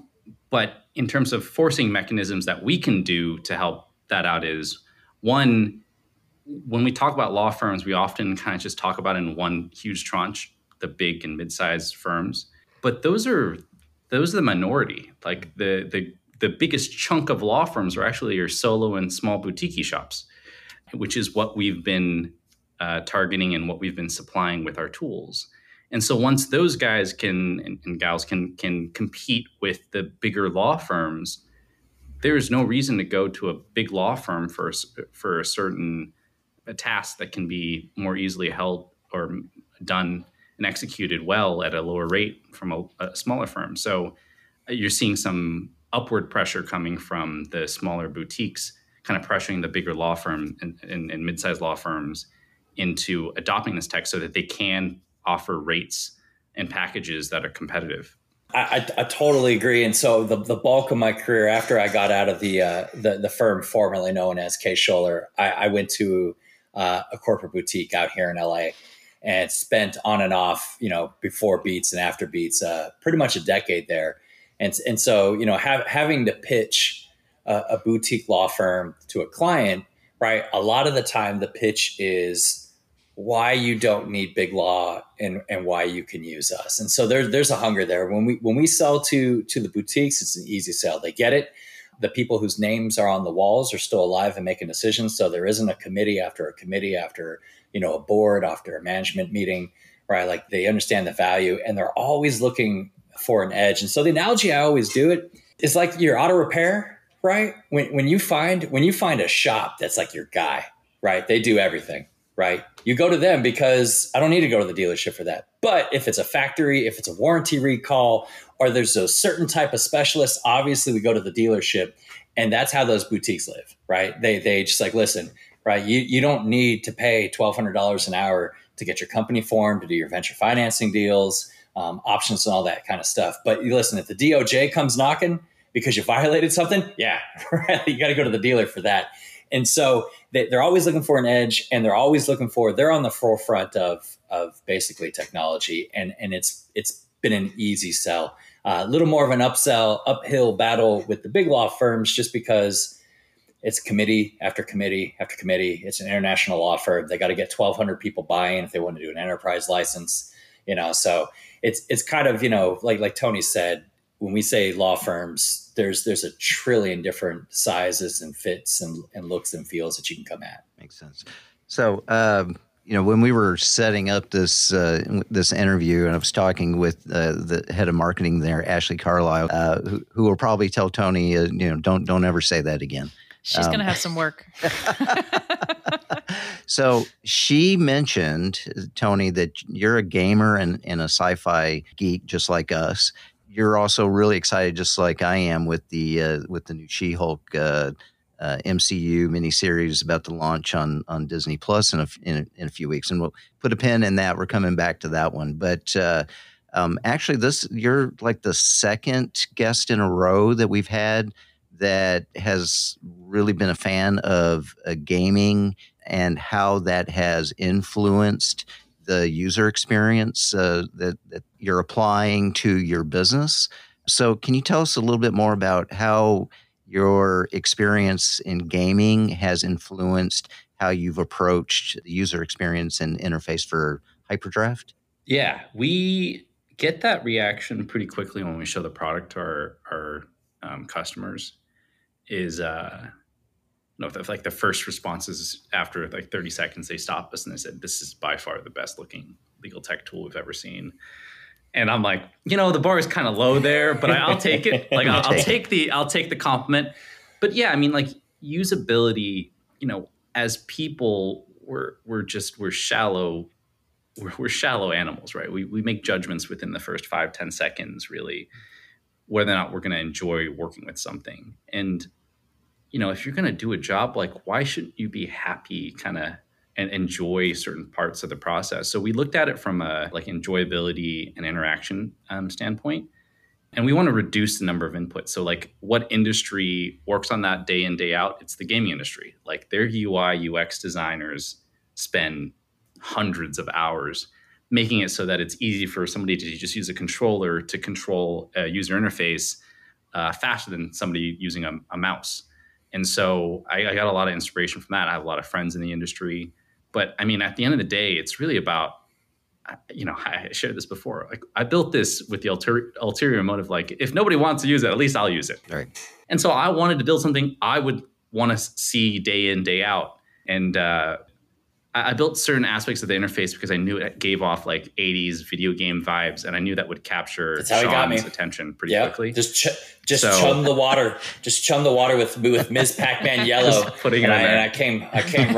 But in terms of forcing mechanisms that we can do to help that out is, one, when we talk about law firms, we often kind of just talk about in one huge tranche, the big and mid-sized firms. But those are those are the minority. Like the the the biggest chunk of law firms are actually your solo and small boutique shops, which is what we've been uh, targeting and what we've been supplying with our tools. And so once those guys can and, and gals can can compete with the bigger law firms, there is no reason to go to a big law firm for for a certain a task that can be more easily held or done and executed well at a lower rate from a, a smaller firm. So you're seeing some upward pressure coming from the smaller boutiques, kind of pressuring the bigger law firm and, and, and mid-sized law firms into adopting this tech so that they can offer rates and packages that are competitive. I, I, I totally agree. And so the, the bulk of my career after I got out of the uh, the, the firm formerly known as Case-Shiller, I, I went to uh, a corporate boutique out here in L A and spent on and off, you know, before Beats and after Beats, uh, pretty much a decade there. And and so, you know, have, having to pitch a, a boutique law firm to a client, right? A lot of the time the pitch is why you don't need big law and, and why you can use us. And so there's there's a hunger there. When we when we sell to to the boutiques, it's an easy sell. They get it. The people whose names are on the walls are still alive and making decisions. So there isn't a committee after a committee after, you know, a board after a management meeting, right? Like they understand the value and they're always looking for an edge. And so the analogy I always do it is like your auto repair, right? When when you find when you find a shop that's like your guy, right? They do everything. Right? You go to them because I don't need to go to the dealership for that. But if it's a factory, if it's a warranty recall, or there's a certain type of specialist, obviously we go to the dealership. And that's how those boutiques live, right? They they just like, listen, right? You, you don't need to pay twelve hundred dollars an hour to get your company formed, to do your venture financing deals, um, options and all that kind of stuff. But you listen, if the D O J comes knocking because you violated something, yeah, right? You got to go to the dealer for that. And so they, they're always looking for an edge, and they're always looking for, they're on the forefront of, of basically technology. And, and it's, it's been an easy sell, uh, a little more of an upsell, uphill battle with the big law firms, just because it's committee after committee after committee. It's an international law firm. They got to get twelve hundred people buy-in if they want to do an enterprise license, you know? So it's, it's kind of, you know, like, like Tony said, when we say law firms, there's there's a trillion different sizes and fits and, and looks and feels that you can come at. Makes sense. So um, You know, when we were setting up this uh, this interview, and I was talking with uh, the head of marketing there, Ashley Carlisle, uh, who, who will probably tell Tony, uh, you know, don't don't ever say that again. She's Um, going to have some work. So she mentioned, Tony, that you're a gamer and, and a sci-fi geek just like us. You're also really excited, just like I am, with the uh, with the new She-Hulk uh, uh, M C U miniseries about to launch on on Disney Plus in a, in a in a few weeks, and we'll put a pin in that. We're coming back to that one, but uh, um, actually, this you're like the second guest in a row that we've had that has really been a fan of uh, gaming and how that has influenced the user experience uh, that, that you're applying to your business. So can you tell us a little bit more about how your experience in gaming has influenced how you've approached the user experience and interface for Hyperdraft? Yeah, we get that reaction pretty quickly when we show the product to our, our um, customers. Is uh, you know, if like the first responses after like thirty seconds, they stop us and they said, "This is by far the best looking legal tech tool we've ever seen." And I'm like, you know, the bar is kind of low there, but I, I'll take it. Like, I'll, I'll take the I'll take the compliment. But yeah, I mean, like usability. You know, as people, we're we're just we're shallow. We're, we're shallow animals, right? We we make judgments within the first five ten seconds, really, whether or not we're going to enjoy working with something. And, you know, if you're going to do a job, like, why shouldn't you be happy kind of and enjoy certain parts of the process? So we looked at it from a like enjoyability and interaction um, standpoint. And we want to reduce the number of inputs. So like what industry works on that day in, day out? It's the gaming industry. Like their U I, U X designers spend hundreds of hours making it so that it's easy for somebody to just use a controller to control a user interface uh, faster than somebody using a, a mouse. And so I, I got a lot of inspiration from that. I have a lot of friends in the industry. But I mean, at the end of the day, it's really about, you know, I shared this before. Like I built this with the ulterior, ulterior motive, like if nobody wants to use it, at least I'll use it. Right. And so I wanted to build something I would want to see day in, day out. And uh, I built certain aspects of the interface because I knew it gave off like eighties video game vibes, and I knew that would capture That's how he got me. Sean's attention pretty Yep. quickly. Just ch- just So- chum the water, just chum the water with with Miz Pac-Man Yellow, Just putting it and, in I, there. and I came I came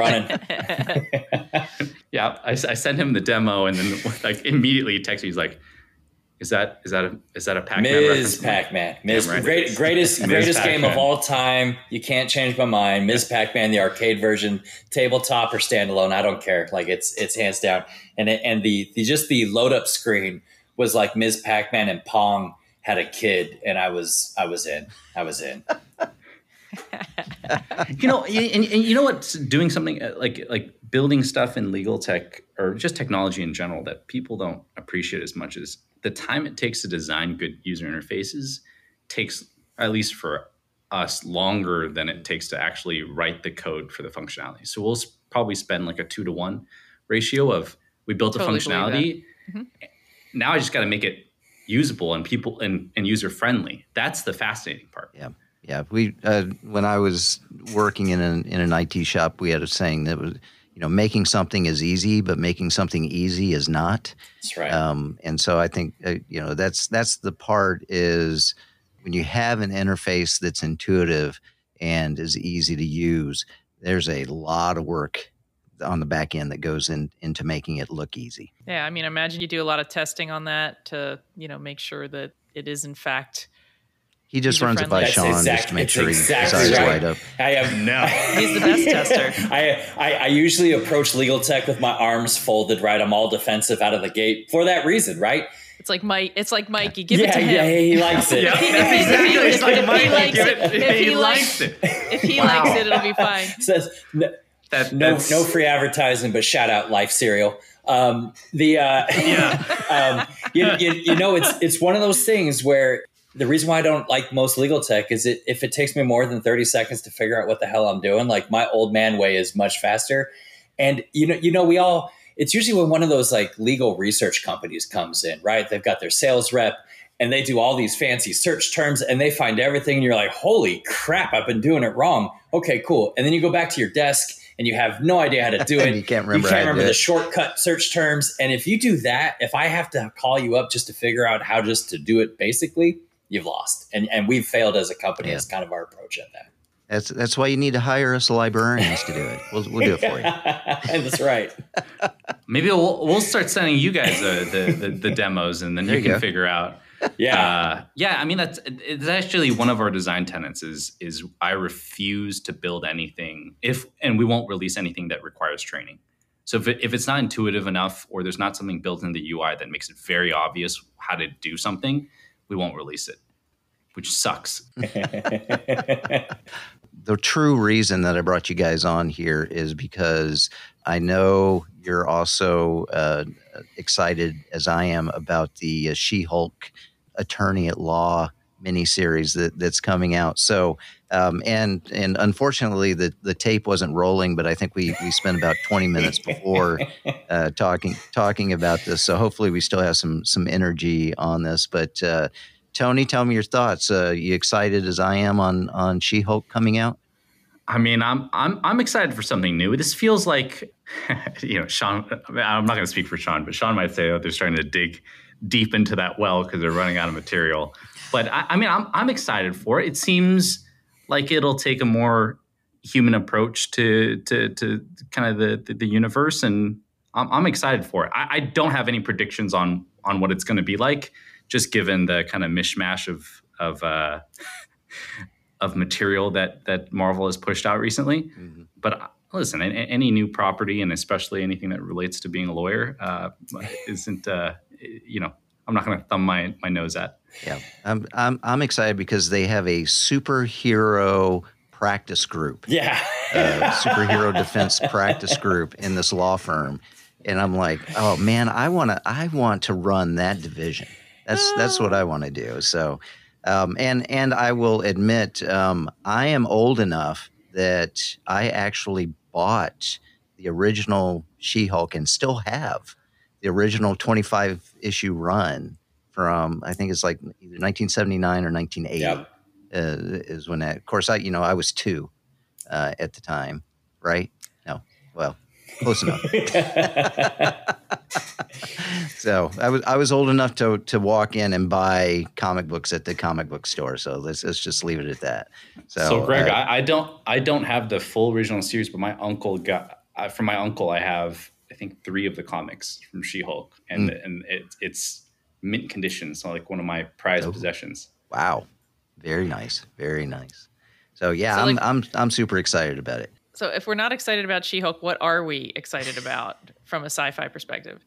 running. Yeah, I, I sent him the demo, and then like immediately he texted me. He's like, "Is that is that a is that a Pac-Man Miz reference?" Pac-Man, Miz, Damn right. great, greatest Miz greatest game Pac-Man. of all time. You can't change my mind. Miz Pac-Man, the arcade version, tabletop or standalone, I don't care. Like it's it's hands down. And it, and the, the just the load up screen was like Miz Pac-Man and Pong had a kid, and I was I was in. I was in. You know, and, and you know what? Doing something uh, like like building stuff in legal tech or just technology in general that people don't appreciate as much as the time it takes to design good user interfaces takes, at least for us, longer than it takes to actually write the code for the functionality. So we'll s- probably spend like a two to one ratio of we built Totally a functionality. believe Now I just got to make it usable and people and, and user friendly. That's the fascinating part. Yeah. Yeah, we uh, when I was working in an in an I T shop, we had a saying that was, you know, making something is easy, but making something easy is not. That's right. Um, and so I think uh, you know that's that's the part is when you have an interface that's intuitive and is easy to use. There's a lot of work on the back end that goes in into making it look easy. Yeah, I mean, imagine you do a lot of testing on that to, you know, make sure that it is in fact. He just runs it by User-friendly. Sean That's just to make exact- sure it's his exactly eyes right. light up. I have No. He's the best tester. I, I I usually approach legal tech with my arms folded, right? I'm all defensive out of the gate for that reason, right? It's like Mike. It's like Mikey. Give yeah, it to him. yeah, he likes it. Yeah, If he- that's if he- exactly. if he- It's like if he Mikey, likes give it- it- if he he likes likes- it. If he Wow. likes it, it'll be fine. Says no, That, no, that's- no free advertising, but shout out Life Cereal. Um, the uh, Yeah. um, you, you, you know, it's it's one of those things where the reason why I don't like most legal tech is it if it takes me more than thirty seconds to figure out what the hell I'm doing, like my old man way is much faster. And you know, you know, we all it's usually when one of those like legal research companies comes in, right? They've got their sales rep and they do all these fancy search terms and they find everything and you're like, holy crap, I've been doing it wrong. Okay, cool. And then you go back to your desk and you have no idea how to do it. You can't remember, you can't how to remember do the it. shortcut search terms. And if you do that, if I have to call you up just to figure out how just to do it basically, you've lost. And and we've failed as a company. Yeah. Is kind of our approach at that. That's that's why you need to hire us librarians to do it. We'll we'll do it for you. That's right. Maybe we'll we'll start sending you guys uh, the, the the demos, and then There you you can go. figure out. Yeah. Uh, yeah, I mean that's it's actually one of our design tenets is is I refuse to build anything if and we won't release anything that requires training. So if it, if it's not intuitive enough or there's not something built in the U I that makes it very obvious how to do something, we won't release it, which sucks. The true reason that I brought you guys on here is because I know you're also uh, excited, as I am, about the uh, She-Hulk Attorney at Law miniseries that, that's coming out. So, um, and and unfortunately, the, the tape wasn't rolling, but I think we we spent about twenty minutes before uh, talking talking about this. So hopefully, we still have some some energy on this. But uh, Tony, tell me your thoughts. Uh, you excited as I am on on She-Hulk coming out? I mean, I'm I'm I'm excited for something new. This feels like, you know, Sean. I'm not going to speak for Sean, but Sean might say, "Oh, they're starting to dig deep into that well because they're running out of material." But I, I mean, I'm I'm excited for it. It seems like it'll take a more human approach to to to kind of the the, the universe, and I'm I'm excited for it. I, I don't have any predictions on on what it's going to be like, just given the kind of mishmash of of. Uh, of material that that Marvel has pushed out recently. Mm-hmm. But uh, listen, a, any new property, and especially anything that relates to being a lawyer, uh, isn't, uh, you know, I'm not going to thumb my, my nose at. Yeah, I'm, I'm, I'm excited because they have a superhero practice group. Yeah. uh, superhero defense practice group in this law firm. And I'm like, oh man, I want to, I want to run that division. That's, that's what I want to do. So, Um, and and I will admit, um, I am old enough that I actually bought the original She-Hulk and still have the original twenty-five issue run from, I think it's like either nineteen seventy-nine or nineteen eighty. Yep. Uh, is when that, of course, I you know I was two uh, at the time, right? No, well, close enough. So I was I was old enough to to walk in and buy comic books at the comic book store. So let's let's just leave it at that. So, so Greg, uh, I, I don't I don't have the full original series, but my uncle got uh, from my uncle I have I think three of the comics from She-Hulk, and mm. and it, it's mint condition, so like one of my prized oh. possessions. Wow, very nice, very nice. So yeah, so I'm like, I'm I'm super excited about it. So if we're not excited about She-Hulk, what are we excited about from a sci-fi perspective?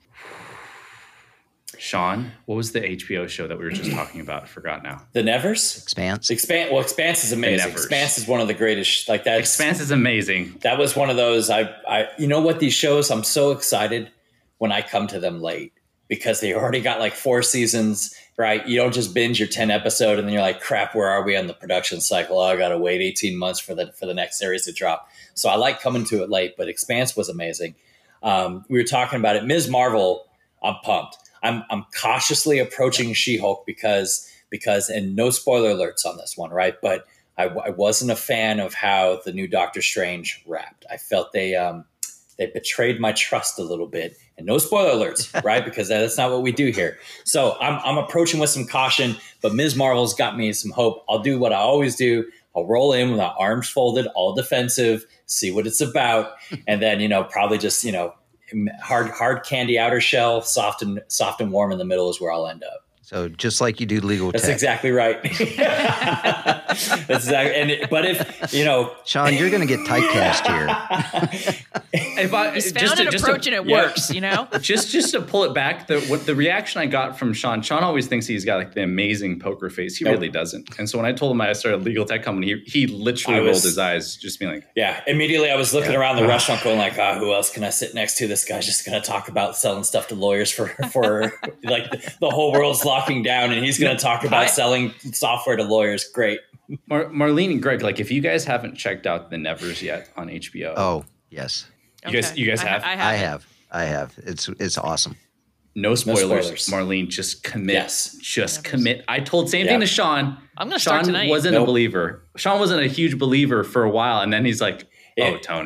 Sean, what was the H B O show that we were just talking about? I forgot now. The Nevers? Expanse. Expanse. Well, Expanse is amazing. Expanse is one of the greatest. Like that. Expanse is amazing. That was one of those. I, I, you know what? These shows, I'm so excited when I come to them late because they already got like four seasons. Right? You don't just binge your ten episode and then you're like, crap, where are we on the production cycle? Oh, I got to wait eighteen months for the for the next series to drop. So I like coming to it late. But Expanse was amazing. Um, we were talking about it. Miz Marvel. I'm pumped. I'm I'm cautiously approaching She-Hulk because because and no spoiler alerts on this one, right? But I, I wasn't a fan of how the new Doctor Strange wrapped. I felt they um, they betrayed my trust a little bit, and no spoiler alerts, right? Because that's not what we do here. So I'm I'm approaching with some caution, but Miz Marvel's got me some hope. I'll do what I always do. I'll roll in with my arms folded, all defensive, see what it's about, and then you know probably just you know. Hard, hard candy outer shell, soft and soft and warm in the middle is where I'll end up. So just like you do legal That's tech. exactly right. That's exactly. And it, but if you know, Sean, you're going to get typecast here. If I, He's just found to, an just approach to, and it yeah. works, you know. Just just to pull it back, the what the reaction I got from Sean. Sean always thinks he's got like the amazing poker face. He nope. really doesn't. And so when I told him I started a legal tech company, he, he literally was, rolled his eyes, just being like, "Yeah." Immediately, I was looking yeah. around the restaurant, going like, "Ah, oh, who else can I sit next to? This guy's just going to talk about selling stuff to lawyers for for like the, the whole world's locking down, and he's going to talk about I, selling software to lawyers." Great. Mar- Marlene and Greg, like if you guys haven't checked out The Nevers yet on H B O, oh yes, you okay. guys, you guys have. I, I, I have, I have. It's it's awesome. No spoilers, no spoilers. Marlene. Just commit. Yes. Just Nevers. commit. I told same yeah. thing to Sean. I'm going to Sean start tonight. wasn't nope. a believer. Sean wasn't a huge believer for a while, and then he's like, "Oh, yeah. Tony,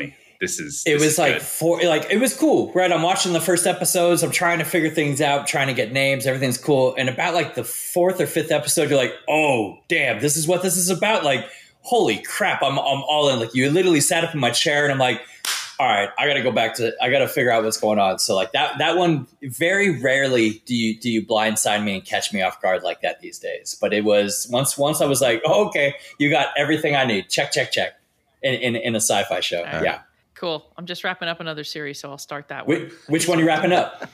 this is. It this was is like good. four, like it was cool, right? I'm watching the first episodes. I'm trying to figure things out, trying to get names. Everything's cool. And about like the fourth or fifth episode, you're like, oh, damn, this is what this is about. Like, holy crap, I'm I'm all in. Like, you literally sat up in my chair, and I'm like, all right, I got to go back to, I got to figure out what's going on. So like that, that one, very rarely do you, do you blindside me and catch me off guard like that these days. But it was once, once I was like, oh, okay, you got everything I need. Check, check, check. In, in, in a sci-fi show. Right. Yeah. Cool. I'm just wrapping up another series, so I'll start that one. Which, which one are you wrapping up?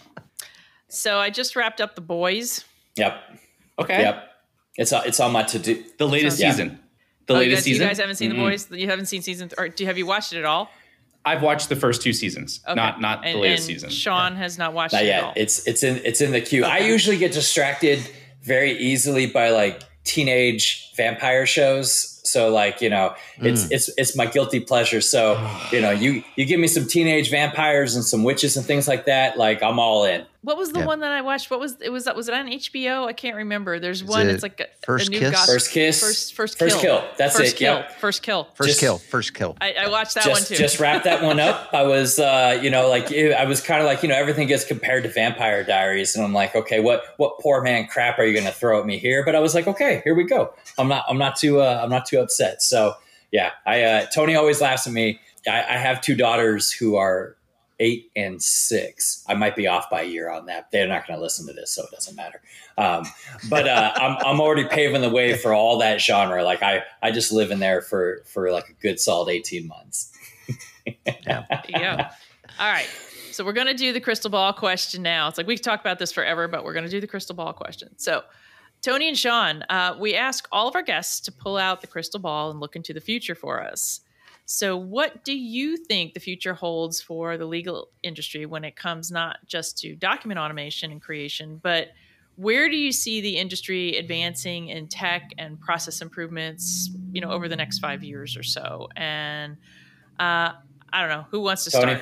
So I just wrapped up The Boys. Yep. Okay. Yep. It's, it's on my to-do. The latest Yeah. season. The Oh, you latest guys, season. you guys haven't seen Mm-hmm. The Boys? You haven't seen season, th- or do, have you watched it at all? I've watched the first two seasons, Okay. not not and, the latest and season. Sean has not watched Not it yet. at all. It's, it's in, it's in the queue. I usually get distracted very easily by like teenage vampire shows. So like, you know, it's, Mm. it's, it's my guilty pleasure. So, you know, you, you give me some teenage vampires and some witches and things like that. Like I'm all in. What was the Yeah. one that I watched? What was it? Was that was it on H B O? I can't remember. There's Is one. it It's like a, First a new Kiss? gospel. First Kiss. First, first, First kill. Kill. That's first it. Kill. Yep. First kill. First Just- kill. First kill. I, I watched that just, one too. just wrapped that one up. I was, uh, you know, like it, I was kind of like, you know, everything gets compared to Vampire Diaries, and I'm like, okay, what, what poor man crap are you going to throw at me here? But I was like, okay, here we go. I'm not, I'm not too, uh, I'm not too upset. So yeah, I, uh, Tony always laughs at me. I, I have two daughters who are eight and six. I might be off by a year on that. They're not going to listen to this, so it doesn't matter. Um, but uh, I'm, I'm already paving the way for all that genre. Like I, I just live in there for, for like a good solid eighteen months. There you go. All right. So we're going to do the crystal ball question now. It's like we could talk about this forever, but we're going to do the crystal ball question. So Tony and Sean, uh, we ask all of our guests to pull out the crystal ball and look into the future for us. So what do you think the future holds for the legal industry when it comes not just to document automation and creation, but where do you see the industry advancing in tech and process improvements, you know, over the next five years or so? And uh, I don't know, who wants to Tony? start?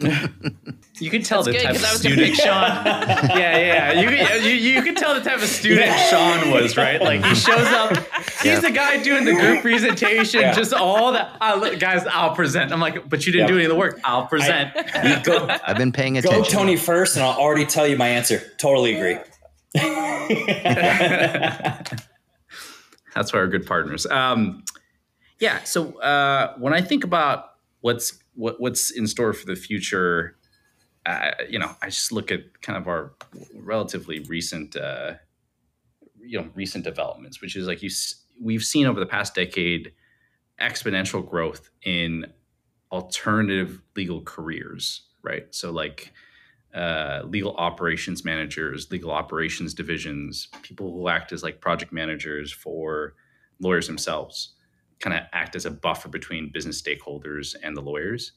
You can tell That's the good type because of I was going to student. pick Sean. yeah, yeah, yeah. You, can- you you can tell the type of student Sean was, right? Like he shows up, he's Yeah. the guy doing the group presentation, Yeah. just all that. Uh, look, guys, I'll present. I'm like, but you didn't Yeah. do any of the work. I'll present. You go, I've been paying go attention. Tony first, and I'll already tell you my answer. Totally agree. That's why we're good partners. Um, yeah. So uh, when I think about what's what, what's in store for the future, uh, you know, I just look at kind of our relatively recent, uh, you know, recent developments, which is like you s- we've seen over the past decade exponential growth in alternative legal careers, right? So like uh, legal operations managers, legal operations divisions, people who act as like project managers for lawyers themselves, kind of act as a buffer between business stakeholders and the lawyers.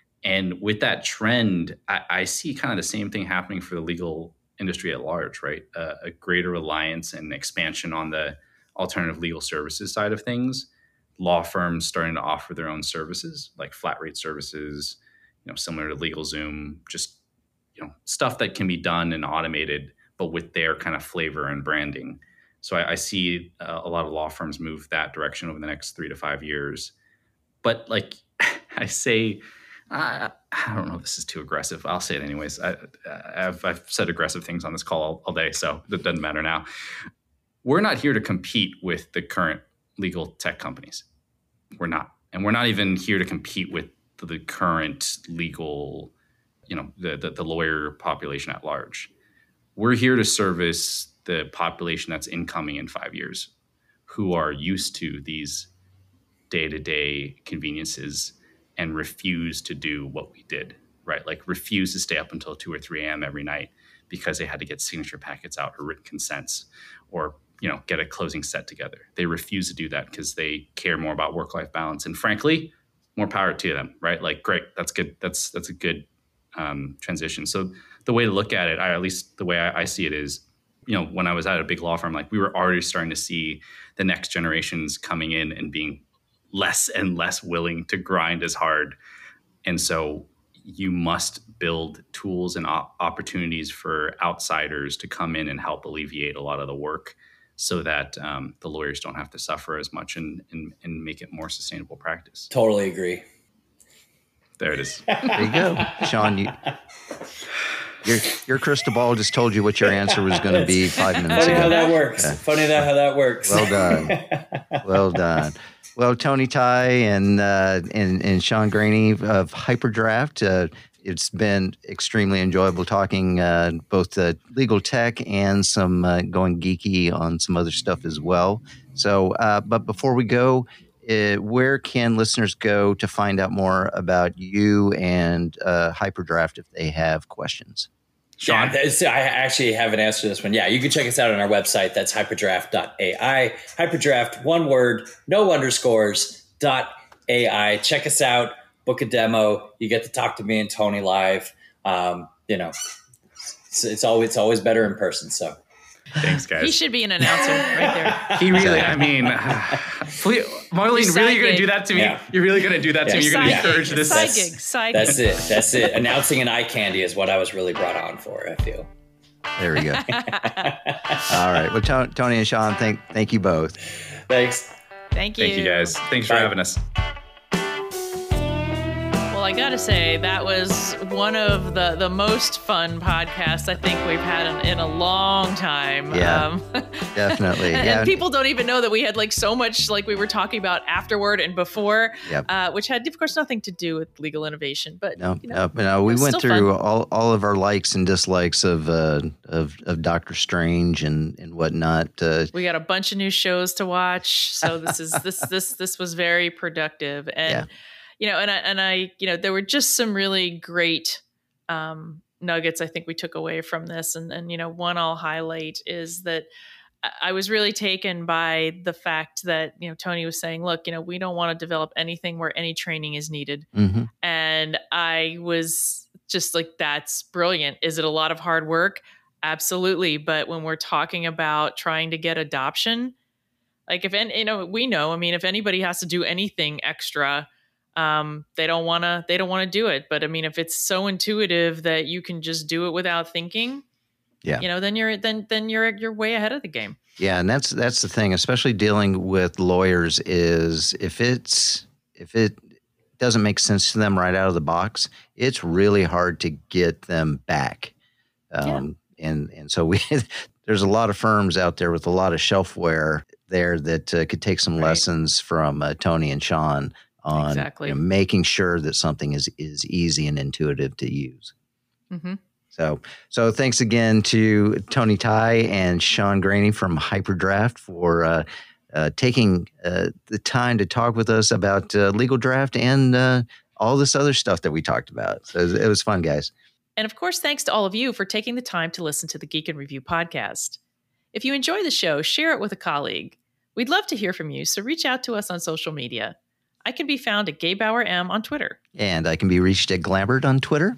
And with that trend, I, I see kind of the same thing happening for the legal industry at large, right? Uh, a greater reliance and expansion on the alternative legal services side of things. Law firms starting to offer their own services, like flat rate services, you know, similar to LegalZoom, just you know, stuff that can be done and automated, but with their kind of flavor and branding. So I, I see uh, a lot of law firms move that direction over the next three to five years. But like I say, I, I don't know if this is too aggressive. I'll say it anyways. I, I've, I've said aggressive things on this call all, all day, so it doesn't matter now. We're not here to compete with the current legal tech companies. We're not. And we're not even here to compete with the current legal, you know, the, the, the lawyer population at large. We're here to service the population that's incoming in five years, who are used to these day-to-day conveniences and refuse to do what we did, right? Like refuse to stay up until two or three a.m. every night because they had to get signature packets out or written consents or, you know, get a closing set together. They refuse to do that because they care more about work-life balance. And frankly, more power to them, right? Like, great, that's good. That's that's a good um, transition. So the way to look at it, I, at least the way I, I see it is, you know, when I was at a big law firm, like we were already starting to see the next generations coming in and being less and less willing to grind as hard. And so you must build tools and op- opportunities for outsiders to come in and help alleviate a lot of the work so that um, the lawyers don't have to suffer as much and, and, and make it more sustainable practice. Totally agree. There it is. There you go. Sean, you, your, your crystal ball just told you what your answer was going to be five minutes Funny ago. how that works. Yeah. Funny that how that works. Well done. Well done. Well, Tony Tai and uh, and and Sean Graney of Hyperdraft. Uh, it's been extremely enjoyable talking uh, both uh, legal tech and some uh, going geeky on some other stuff as well. So, uh, but before we go, uh, where can listeners go to find out more about you and uh, Hyperdraft if they have questions? Sean, yeah, I actually have an answer to this one. Yeah, you can check us out on our website. That's hyperdraft dot A I. Hyperdraft, one word, no underscores, dot A I. Check us out. Book a demo. You get to talk to me and Tony live. Um, you know, it's, it's always it's always better in person. So, thanks, guys. He should be an announcer right there. He really, I mean, please, Marlene, really you're going to do that to me? Yeah. You're really going to do that Yeah. to me? You're going to Side encourage gig, this? Side That's- gig. Side that's gig. it. That's it. Announcing an eye candy is what I was really brought on for, I feel. There we go. All right. Well, Tony, Tony and Sean, thank thank you both. Thanks. Thank you. Thank you, guys. Thanks for Bye. having us. Well, I gotta say that was one of the the most fun podcasts I think we've had in, in a long time. Yeah, um, definitely. and, Yeah. and people don't even know that we had like so much like we were talking about afterward and before, Yep. uh, which had of course nothing to do with legal innovation. But No, you know, no, no. We it's went still through fun. all, all of our likes and dislikes of uh, of of Doctor Strange and and whatnot. Uh, we got a bunch of new shows to watch, so this is this this this was very productive. And Yeah. you know, and I and I, you know, there were just some really great um, nuggets I think we took away from this. And and you know, one I'll highlight is that I- I was really taken by the fact that you know Tony was saying, look, you know, we don't want to develop anything where any training is needed. mhm. And I was just like, that's brilliant. Is it a lot of hard work? Absolutely. But when we're talking about trying to get adoption, like if any, you know, we know, I mean, if anybody has to do anything extra, um, they don't want to, they don't want to do it. But I mean, if it's so intuitive that you can just do it without thinking, Yeah. you know, then you're, then, then you're, you're way ahead of the game. Yeah, and that's that's the thing, especially dealing with lawyers, is if it's if it doesn't make sense to them right out of the box, it's really hard to get them back. Um, And and so we there's a lot of firms out there with a lot of shelfware there that uh, could take some Right. lessons from uh, Tony and Sean on Exactly. you know, making sure that something is is easy and intuitive to use. Mm-hmm. So, so thanks again to Tony Tai and Sean Graney from Hyperdraft for uh, uh, taking uh, the time to talk with us about uh, legal draft and uh, all this other stuff that we talked about. So it was, it was fun, guys. And of course, thanks to all of you for taking the time to listen to the Geek and Review podcast. If you enjoy the show, share it with a colleague. We'd love to hear from you, so reach out to us on social media. I can be found at Gaybauer M on Twitter. And I can be reached at Glambert on Twitter.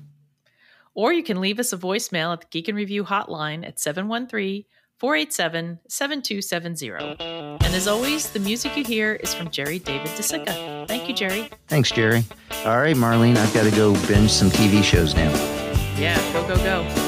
Or you can leave us a voicemail at the Geek and Review hotline at seven one three, four eight seven, seven two seven zero. And as always, the music you hear is from Jerry David DeSica. Thank you, Jerry. Thanks, Jerry. All right, Marlene, I've got to go binge some T V shows now. Yeah, go, go, go.